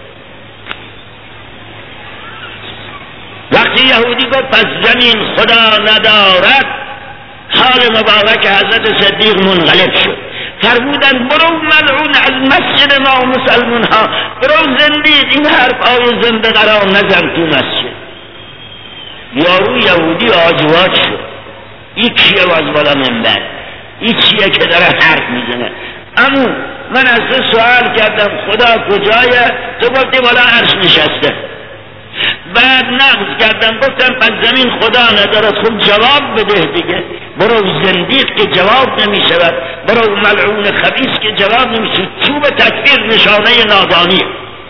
وقتی یهودی گفت پس زمین خدا ندارد، حال مبارک حضرت صدیق منقلب شد. فرمودن برو ملعون از مسجد ما مسلمون ها، برو زندید، این حرف های زنده قرار نزن تو مسجد. یارو یهودی آجوات شد. این کیه باز بالا منبر؟ این چیه که داره حرف میزنه؟ امو من از تو سوال کردم خدا کجایه؟ تو گفتی بالا عرش نشسته. بعد نقض کردم گفتم پس زمین خدا ندارد. خب جواب بده دیگه. برو زندیق که جواب نمی شود، برو ملعون خبیث که جواب نمی شود. چوب تکفیر نشانه نادانیه.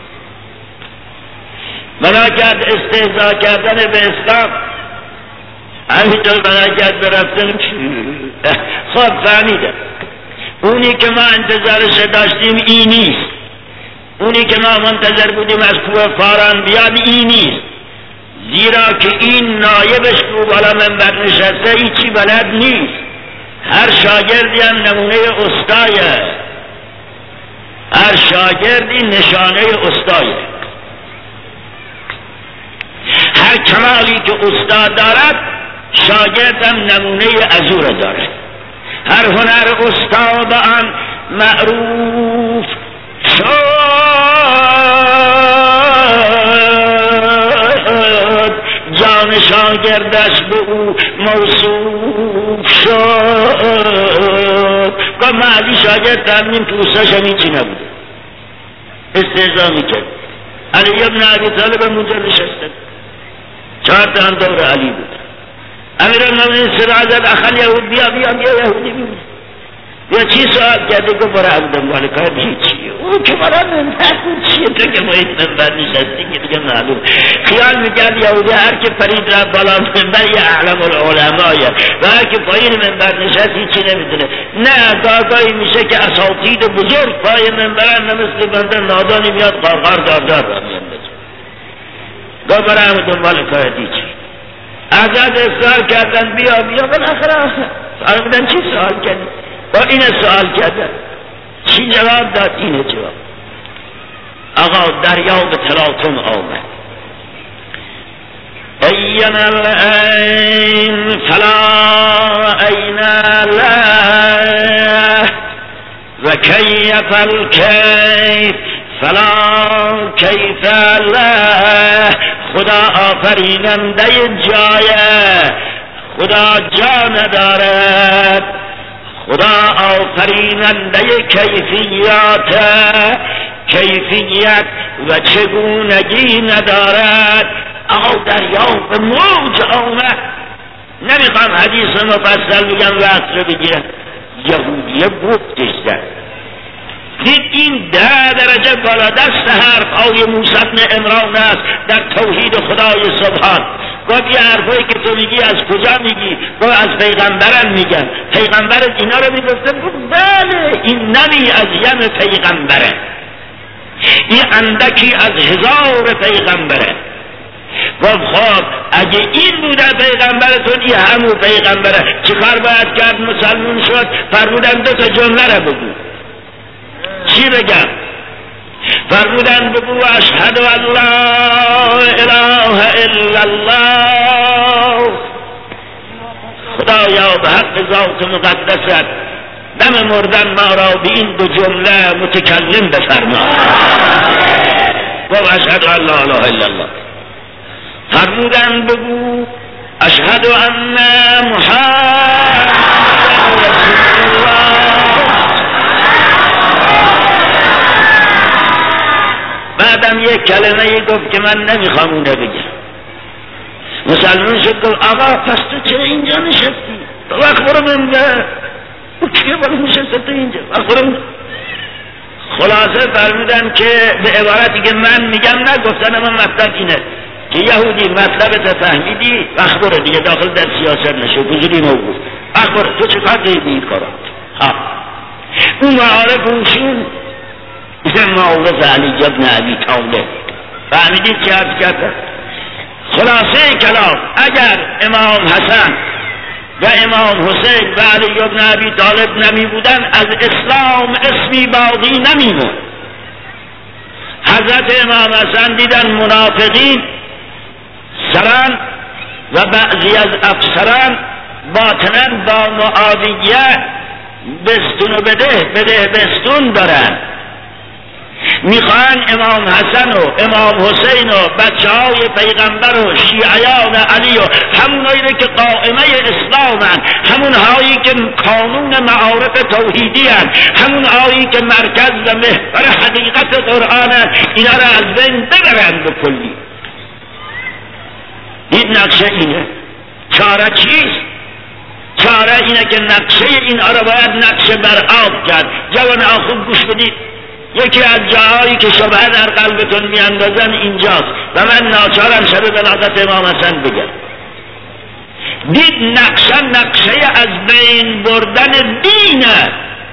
بنا کرد استهزا کردن به اسلام، همینطور بنا کرد به رفتن. خب فهمیده اونی که ما انتظارش داشتیم این نیست، اونی که ما منتظر بودیم از کوه فاران بیاد این نیست. زیرا که این نایبش که بالا منبر نشسته هیچی بلد نیست. هر شاگردی هم نمونه استایه، هر شاگردی نشانه استایه. هر کمالی که استاد دارد شاگرد هم نمونه ازو را دارد. هر هنر استاد آن معروف شد، جان شاگردش به او موصوف شد. که معلی شاگرد ترمیم که استاش هم هیچی نبوده، استهزا میکرد. علی ابن ابی طالب منجر نشسته، 4 تا هم دور علی بود. امیرالمومنین صدا زد اخل یهود بیا یهودی بیم. یا چی سوال کرده که برای از دنبال کار چیه؟ او که برای منبر چیه؟ تو که باید منبر نشستی که دیگه معلوم. خیال میکرد یهودی هر که فرید را بالا منبر یه اعلم العلمایه و هر که پایین منبر نشستی چی نمیدونه. نه گاهی میشه که اساطید بزرگ پای منبرن، مثل بنده نادانی میاد قارقار داردار را میاندازه. گاه برای هم دنبال کار چی؟ ازاد اصرار کردن بیا بالاخره فرمودن چی سوال کردی؟ با این سوال کردن چی جواب داد؟ اینه جواب. آقا دریا به تلاطم آمد. این العین فلا عین له یفعل کیف فلا کیف له. خدا آفریننده جایه، خدا جا ندارد. خدا آفریننده کیفیات، کیفیت و چگونگی ندارد. آقا دریا به موج آمد. نمیخوام حدیث مفصل بگم وقت رو بگیرم. یهودیه بودش زد، دید این 10 درجه بالا دست حرف های موسی بن عمران است در توحید خدای سبحان. گفت یه حرفایی که تو میگی از کجا میگی؟ گفت از پیغمبرم میگن. پیغمبرت اینا رو میگفتن؟ گفت بله، این نمی از یم پیغمبره، این اندکی از 1000 پیغمبره. گفت خب اگه این بوده پیغمبرتون، این همون پیغمبره، چی کار باید کرد مسلمون شد؟ فرمودن 2 تا جمله رو بگو. چی بگم؟ فرمودن بگو اشهد ان لا اله الا الله. خدایا به حق ذات مقدست دم مردن ما را به این 2 جمله متکلم بفرما. گفت اشهد ان لا اله الا الله. فرمودن بگو اشهد ان محمد رسول الله. بعدم یک کلمه گفت که من نمیخوام اونه بگم. مسلمان شد گفت آقا پس تو چرا اینجا نشستی؟ وقت برو منده کیه بالا نشسته اینجا؟ وقت برو. خلاصه فرمودن که به عبارتی که من میگم نگفتن، اما مطلب اینه که یهودی مطلب فهمیدی، وقت برو دیگه داخل در سیاست نشو، بزرگی نو. وقت برو، تو چه کار دید این کارا؟ اون معارف اونشون معارف علی ابن ابی طالب. فهمیدید که عرض کرده؟ خلاصه کلام اگر امام حسن و امام حسین و علی ابن ابی طالب نمی بودن، از اسلام اسمی باقی نمیمون. حضرت امام حسن دیدن منافقین سران و بعضی از افسران باطنن با معاویه بستون و بده بستون دارن، میخوان امام حسن و امام حسین و بچه های پیغمبر و شیعیان علی و همونایی که قائمه اسلامن، همون هایی که کانون معارف توحیدی هن، همون هایی که مرکز و محور حقیقت قرآن، اینا را از بین ببرن بکلی. این نقشه اینه. چاره چیست؟ چاره اینه که نقشه این را باید نقشه بر آب کرد. جوان خوب گوش بدید، یکی از جاهایی که شبه در قلبتون میاندازن اینجاست و من ناچارم شب بلاغت امام حسن بگم. دید نقشه از بین بردن دینه.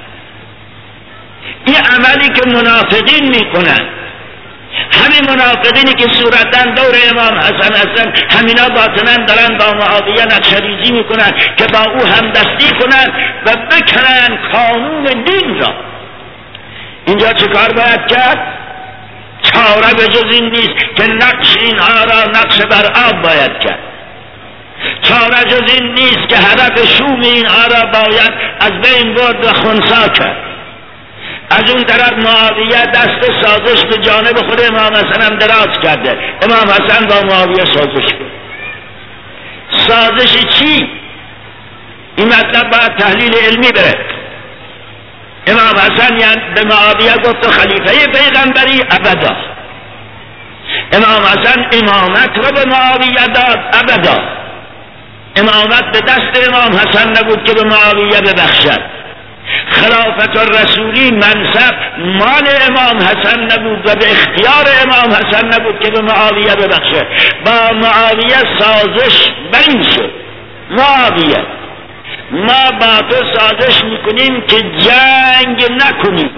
این عملی که منافقین میکنن، همین منافقینی که صورتن دور امام حسن هستن، همینا باطنن دارن با معاویه نقشه‌ریزی میکنن که با او همدستی کنن و بکنن کانون دین را. اینجا چه کار باید کرد؟ چاره به جز این نیست که نقش اینها را نقش بر آب باید کرد. چاره جز این نیست که هدف شوم اینها را باید از بین برد و خنثی کرد. از اون طرف معاویه دست سازش به جانب خود امام حسن هم دراز کرده. امام حسن با معاویه سازش کرد. سازش چی؟ این مطلب باید تحلیل علمی بره. امام حسن یعنی به معاویه گفت خلیفه پیغمبری ابدا. امام حسن امامت رو به معاویه داد ابدا. امامت به دست امام حسن نبود که به معاویه ببخشد. خلافت الرسولی منصب مال امام حسن نبود و به اختیار امام حسن نبود که به معاویه ببخشه. با معاویه سازش بین شد. معاویه ما با تو سازش میکنیم که جنگ نکنیم،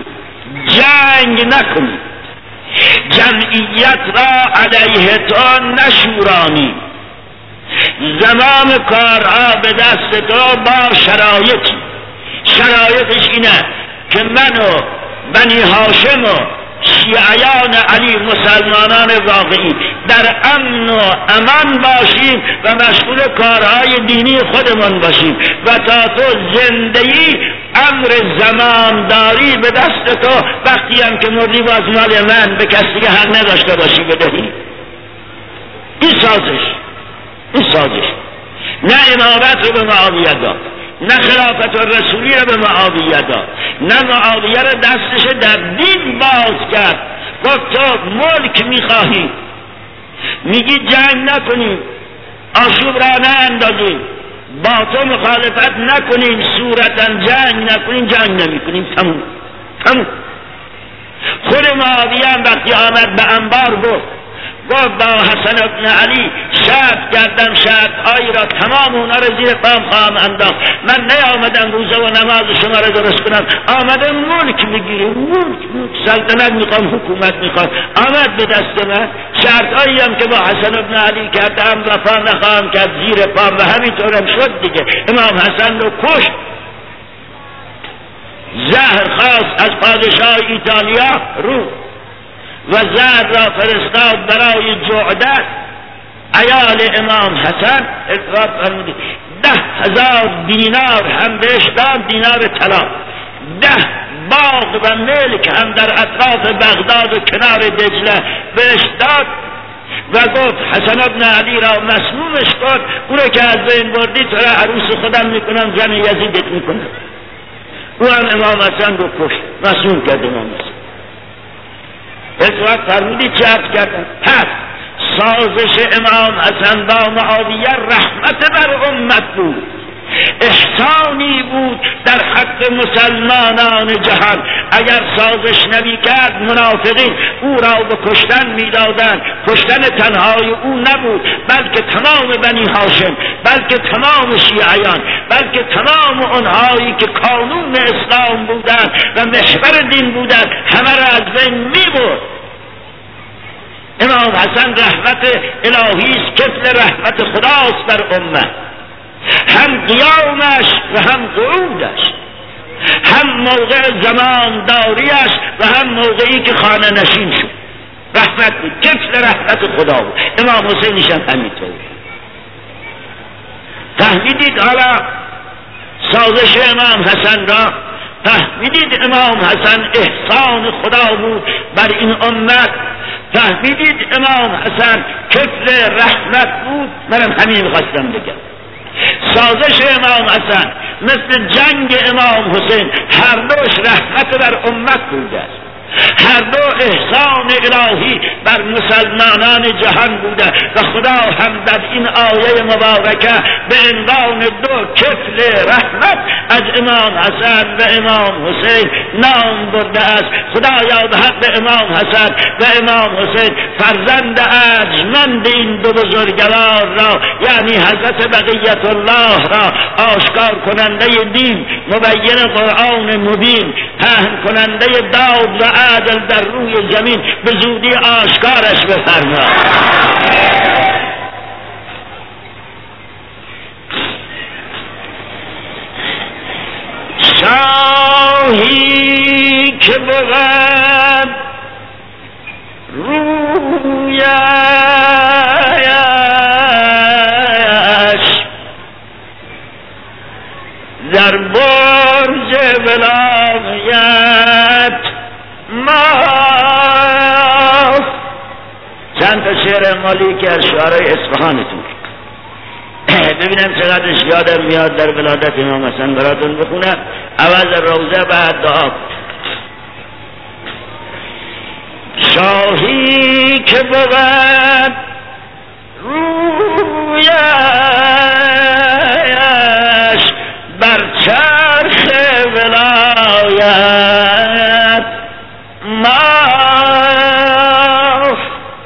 جمعیت را علیه تو نشورانی، زمام کارها به دست تو با شرایطش اینه که من و بنی هاشم و شیعیان علی، مسلمانان واقعی در امن و امان باشیم و مشغول کارهای دینی خودمان باشیم و تا تو زندگی امر زمانداری به دست تو، وقتی هم که مردی باز مال من به کسی که حق نداشته باشی بدهی. این سازش نه امامت رو به معاویه داد، نه خلافت الرسولی رو به معاویه داد، نه معاویه رو دستش در دین باز کرد. گفت تو ملک میخواهی، میگی جنگ نکنیم، آشوب را ناندازیم، با تو مخالفت نکنیم، صورتا جنگ نکنیم، جنگ نمیکنیم، تموم. خود معاویه هم وقتی آمد به انبار گفت با حسن ابن علی شرط کردم، شرطهایی را تمام اونا را زیر پام خواهم انداخت. من نیامدم روزه و نماز شما را درست کنم، آمدم ملک بگیرم، ملک سلطنت میخوام، حکومت میخوام. آمد به دست من، شرطهایی هم که با حسن ابن علی کردم وفا نخواهم کرد زیر پام و همینطورم شد دیگه. امام حسن رو کشت، زهر خواست از پادشاه ایتالیا رو و زهر را فرستاد برای جعده عیال امام حسن. اطلاق فرمودید 10,000 دینار هم بهش داد، دینار طلا، 10 باغ و ملک هم در اطراف بغداد و کنار دجله بهش داد و گفت حسن ابن علی را مسمومش کن، او را که از بین بردی تو را عروس خودم میکنم، زن یزیدت میکنم. او هم امام حسن رو کشت، مسموم کرد امام حسن. اطلاق فرمودید چه عرض کردن؟ پس سازش امام حسن با معاویه رحمت بر امت بود، احسانی بود در حق مسلمانان جهان. اگر سازش نمی کرد منافقین او را به کشتن می دادن. کشتن تنهای او نبود، بلکه تمام بنی هاشم، بلکه تمام شیعیان، بلکه تمام اونهایی که قانون اسلام بودن و محور دین بودن، همه را از بین می برد. امام حسن رحمت الهی است، کفل رحمت خداست بر امت، هم قیامش و هم قعودش، هم موقع زمانداریش و هم موقعی که خانه نشین شد. رحمت بود، کفل رحمت خدا بود. امام حسینش هم همینطور. فهمیدید حالا سازش امام حسن را؟ فهمیدید امام حسن احسان خدا بود بر این امت؟ فهمیدید امام حسن کفل رحمت بود؟ منم همین خواستم بگم. سازش امام حسن مثل جنگ امام حسین، هر دوش رحمت بر امت بوده است، هر دو احسان الهی بر مسلمانان جهان بوده و خدا هم در این آیه مبارکه به عنوان دو کفل رحمت از امام حسن و امام حسین نام برده است. خدایا به حق امام حسن و امام حسین فرزند ارجمند این دو بزرگوار را، یعنی حضرت بقیت الله را، آشکار کننده دین، مبین قرآن مبین، پهن کننده داد و عدل در روی زمین، به زودی آشکارش بفرما. شاهی که بود رویش در برج ولایت ماست. چند تا شعر مالی که از شعرهای اصفهانتون ببینم چقدرش یادم میاد در ولادت امام حسن براتون بخونم. اول روزه بعد دعا. شاهی که بود رویش بر چرخ ولایت ماست،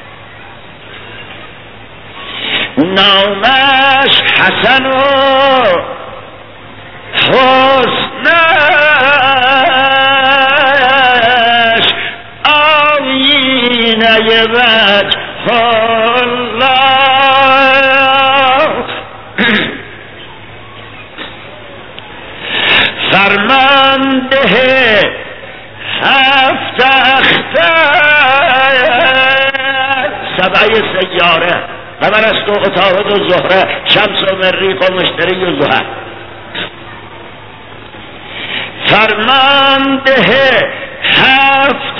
نامش حسن و حسنش آیینه وجه الله، فرمانده هفت اختر سیاره، قمر است و عطارد و زهره، شمس و مریخ و مشتری و زحل. فرمانده هفت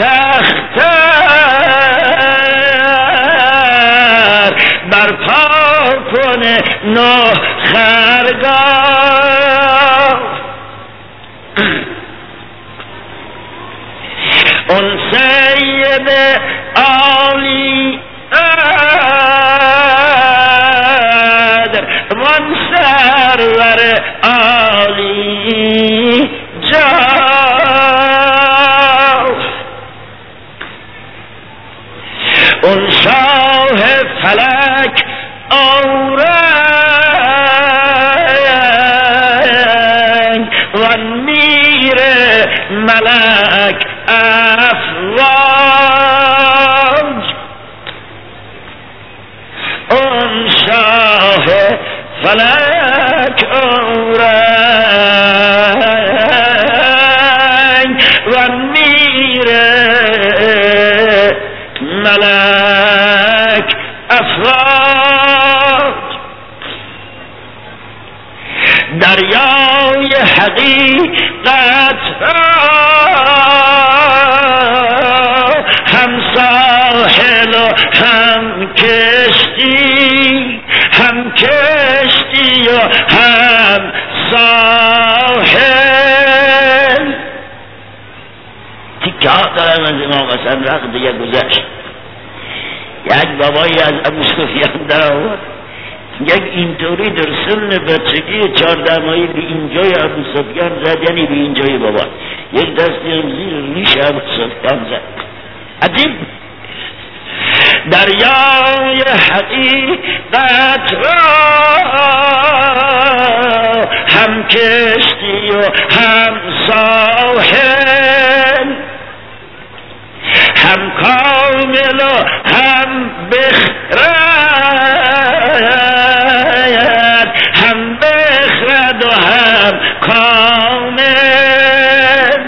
اختر برپا کنه نه خرگاه. اون سید عالی قدر وان سرور عالی جاه، اون شاه فلک اورنگ وان میر ملک افواج، اون شاه فلک اورنگ و میر ملک افواج. دریای حقیقت هم ساحل و هم کشتی، هم کشتی و هم ساحل. تیکه ها دارم از امام حسن رخ دیگه گذشت. یک بابایی از ابو سفیان در آورد، یک اینطوری در سن بچگی 14 ماهی به اینجای ابو سفیان زد، یعنی به اینجای بابا، یک دستی هم زیر ریش ابو سفیان زد. عجیب. دریای حقیقت را هم کشتی و هم ساحل، هم کامل و هم بخرد، هم بخرد و هم کامل.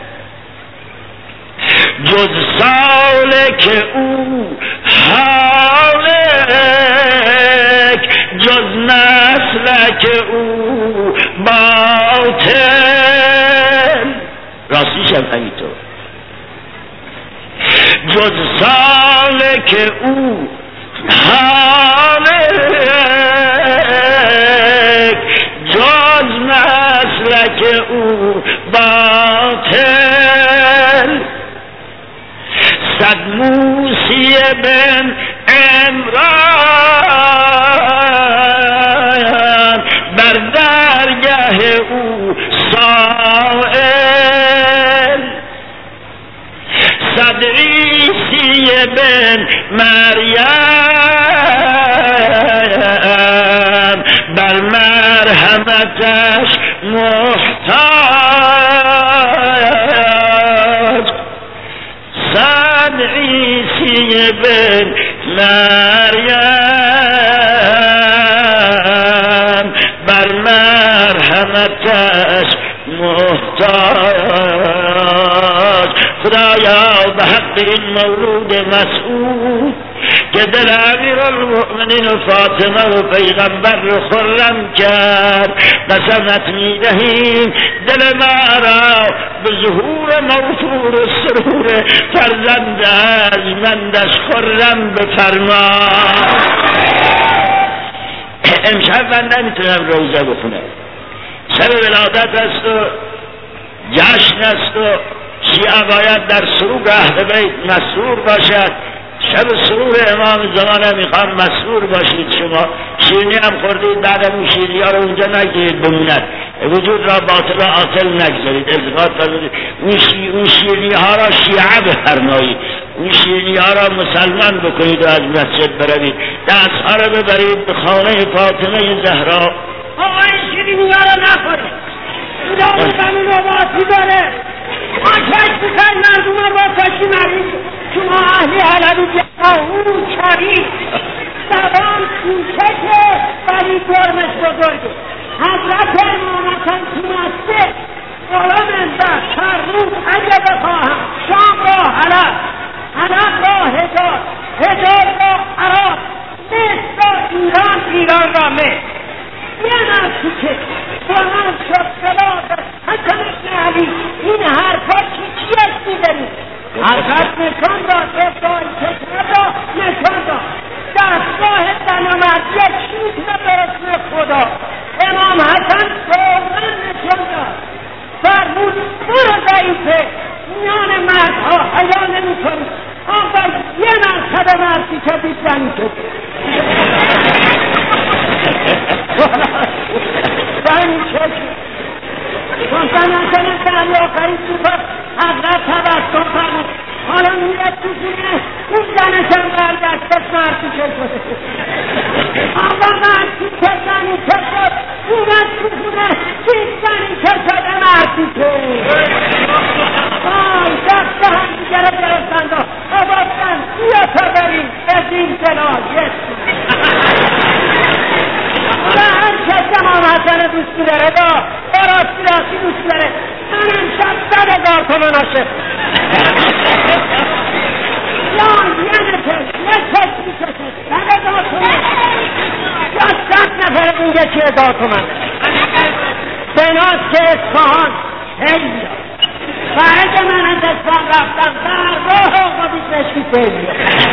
جز سالک او حالک، جز مسلک او باطل. راستیش هم همینطور. جز سالک او حالک، جز مسلک او باطل. صد موسی بن عمران بر درگاه او سائل، صد عیسی بن مریم بر مرحمتش محتاج، صد عیسی بن مریم بر مرحمتش محتاج. خدایا به حق این مولود مسعود که دل امیرالمؤمنین و فاطمه و پیغمبر رو خرم کرد، قسمت میدهیم دل ما را به ظهور موفور و سرور فرزند ارجمندش خرم بفرما. امشب من نمیتونم روزه بخونم، شب ولادت است و جشن است و شیعه باید در سرور اهل بیت مسرور باشد. شب سرور امام زمان میخوام مسرور باشید. شما شیرینی هم خوردید، بعد اون شیرینی ها رو اونجا نگیرید بموند، وجود را باطل و عاطل نگذارید، التفات فرمایید. اون شیرینی ها را شیعه بفرمایید، اون شیرینی ها را مسلمان بکنید و از مسجد بروید، دست ها را ببرید به خانه فاطمه زهرا. آقای شیرینی ها را نخورید، اون زمین رو باسی داره، آتش بکن مردم رو با تشی مریض. شما اهلی علوی اون کبیر زبان کوچکه ولی جرمش بزرگه. حضرت امام حسن تو مسته قولا منبر فرمود اگه بخواهم شام را حلب، حلب را حجاب، حجاب را عراق، ایران را مه یه نرسی که بلند شد خلاف حسن ابن علی این حرفا چیش میداری حضرت نشان را دفاعی کشور را نشان را دستگاه زنامردی چی میتونه به اسم خدا امام حسن فوراً نشان را فرمود برو ضعیفه میان مردها حیا نمی‌کنی آقا یه مرتبه مردی که دید زنی شد زنی شد چون نکنه زنی آخری سوپر حضرت تبستان فرمود حالا میره تو خونه اون زنشم بردستش مردی که شد آقا مردی که زنی که شد اونت تو خونه دید زنی که شده مردی که دست هم دیگر رو گرفتند و گفتند بیا تا بریم از این جنایت و هر کس امام حسن دوست داره با راستی دوست داره من امشب 100,000 تومان عاشق یه کس میکشه 100,000 تومان یا 100 نفر اون یکی 1000 تومان بناست که اصفهان خیلی و اگه من از اصفهان رفتم فردا آقا بیشنش بیتیم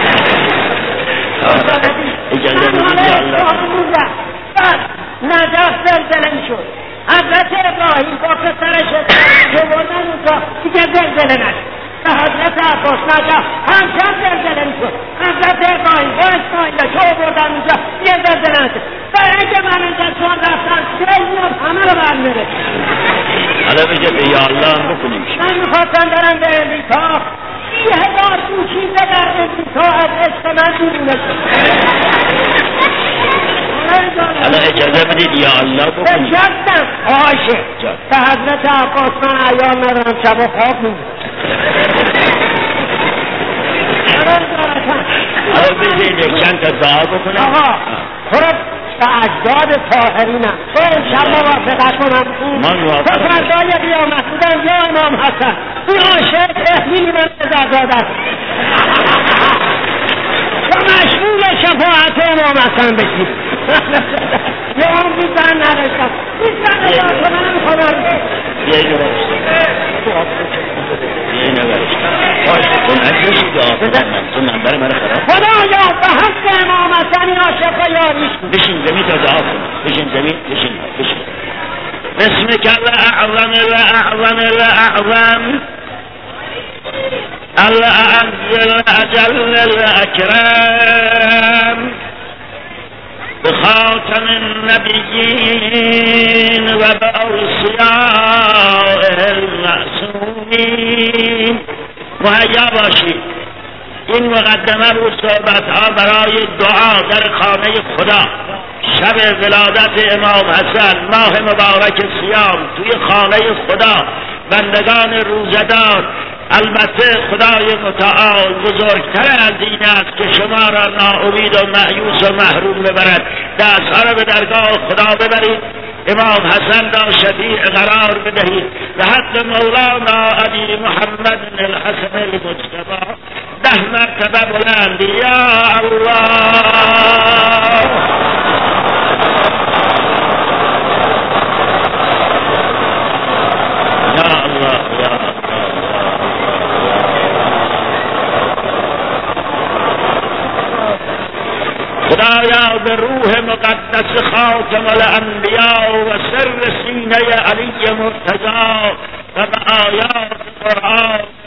من حالا اصفهان موندم بس نجف زلزله شد حضرت ابراهیم با پسرش که بردن اونجا دیگه زلزله نشد به حضرت عباس نجف همچنان زلزله شد حضرت ابراهیم با اسماعیل که بردن اونجا دیگه زلزله نشد برای اینکه من از اصفهان رفتم خیلی همه رو برمیره حالا بگه به یا الله بکنیم من میخواستم برم به امریکا 30,000 دوشیزه در امریکا از عشق من دورونه حالا اجازه بدید یا الله بکنیم بجستم آشه به حضرت عباس من عیال ندارم شب و خواب میدم حالا بگید چند تا دعا بکنم آقا خورد به اجداد طاهرینم تو امشب موافقت کنم تو فردای قیامت بودم یا امام حسن این عاشق احمیلی من ازداد است تو مشمول شفاعت امام حسن بشید یه هم بیزن نداشتم بیزن نداشتم منم خودم یه نوشتم کن عزیزی دعا کنم تو منبر من خراب خدایا به حق امام حسن این عاشق یاریش بشین زمین تا دعا کن بشین زمین بشین بسمك الأعظم الأعظم الأعظم الأعز الأجل الأكرم بخاتم النبيين وبأوصياء المعصومين مهیا باشید این مقدمه رو صحبت ها برای دعا در خانه خدا شب ولادت امام حسن ماه مبارک سیام توی خانه خدا بندگان روزدار البته خدای متعال بزرگتر از این است که شما را ناامید و مایوس و محروم ببرد دستها را به درگاه خدا ببرید امام حسن را شفیع قرار بدهید و حتی مولانا علی محمد الحسن المجتبی 10 مرتبه بلند یا الله یا الله یا خدایا به روح مقدس خاتم الانبیاء و سر سینه علی مرتضی و به آیات قرآن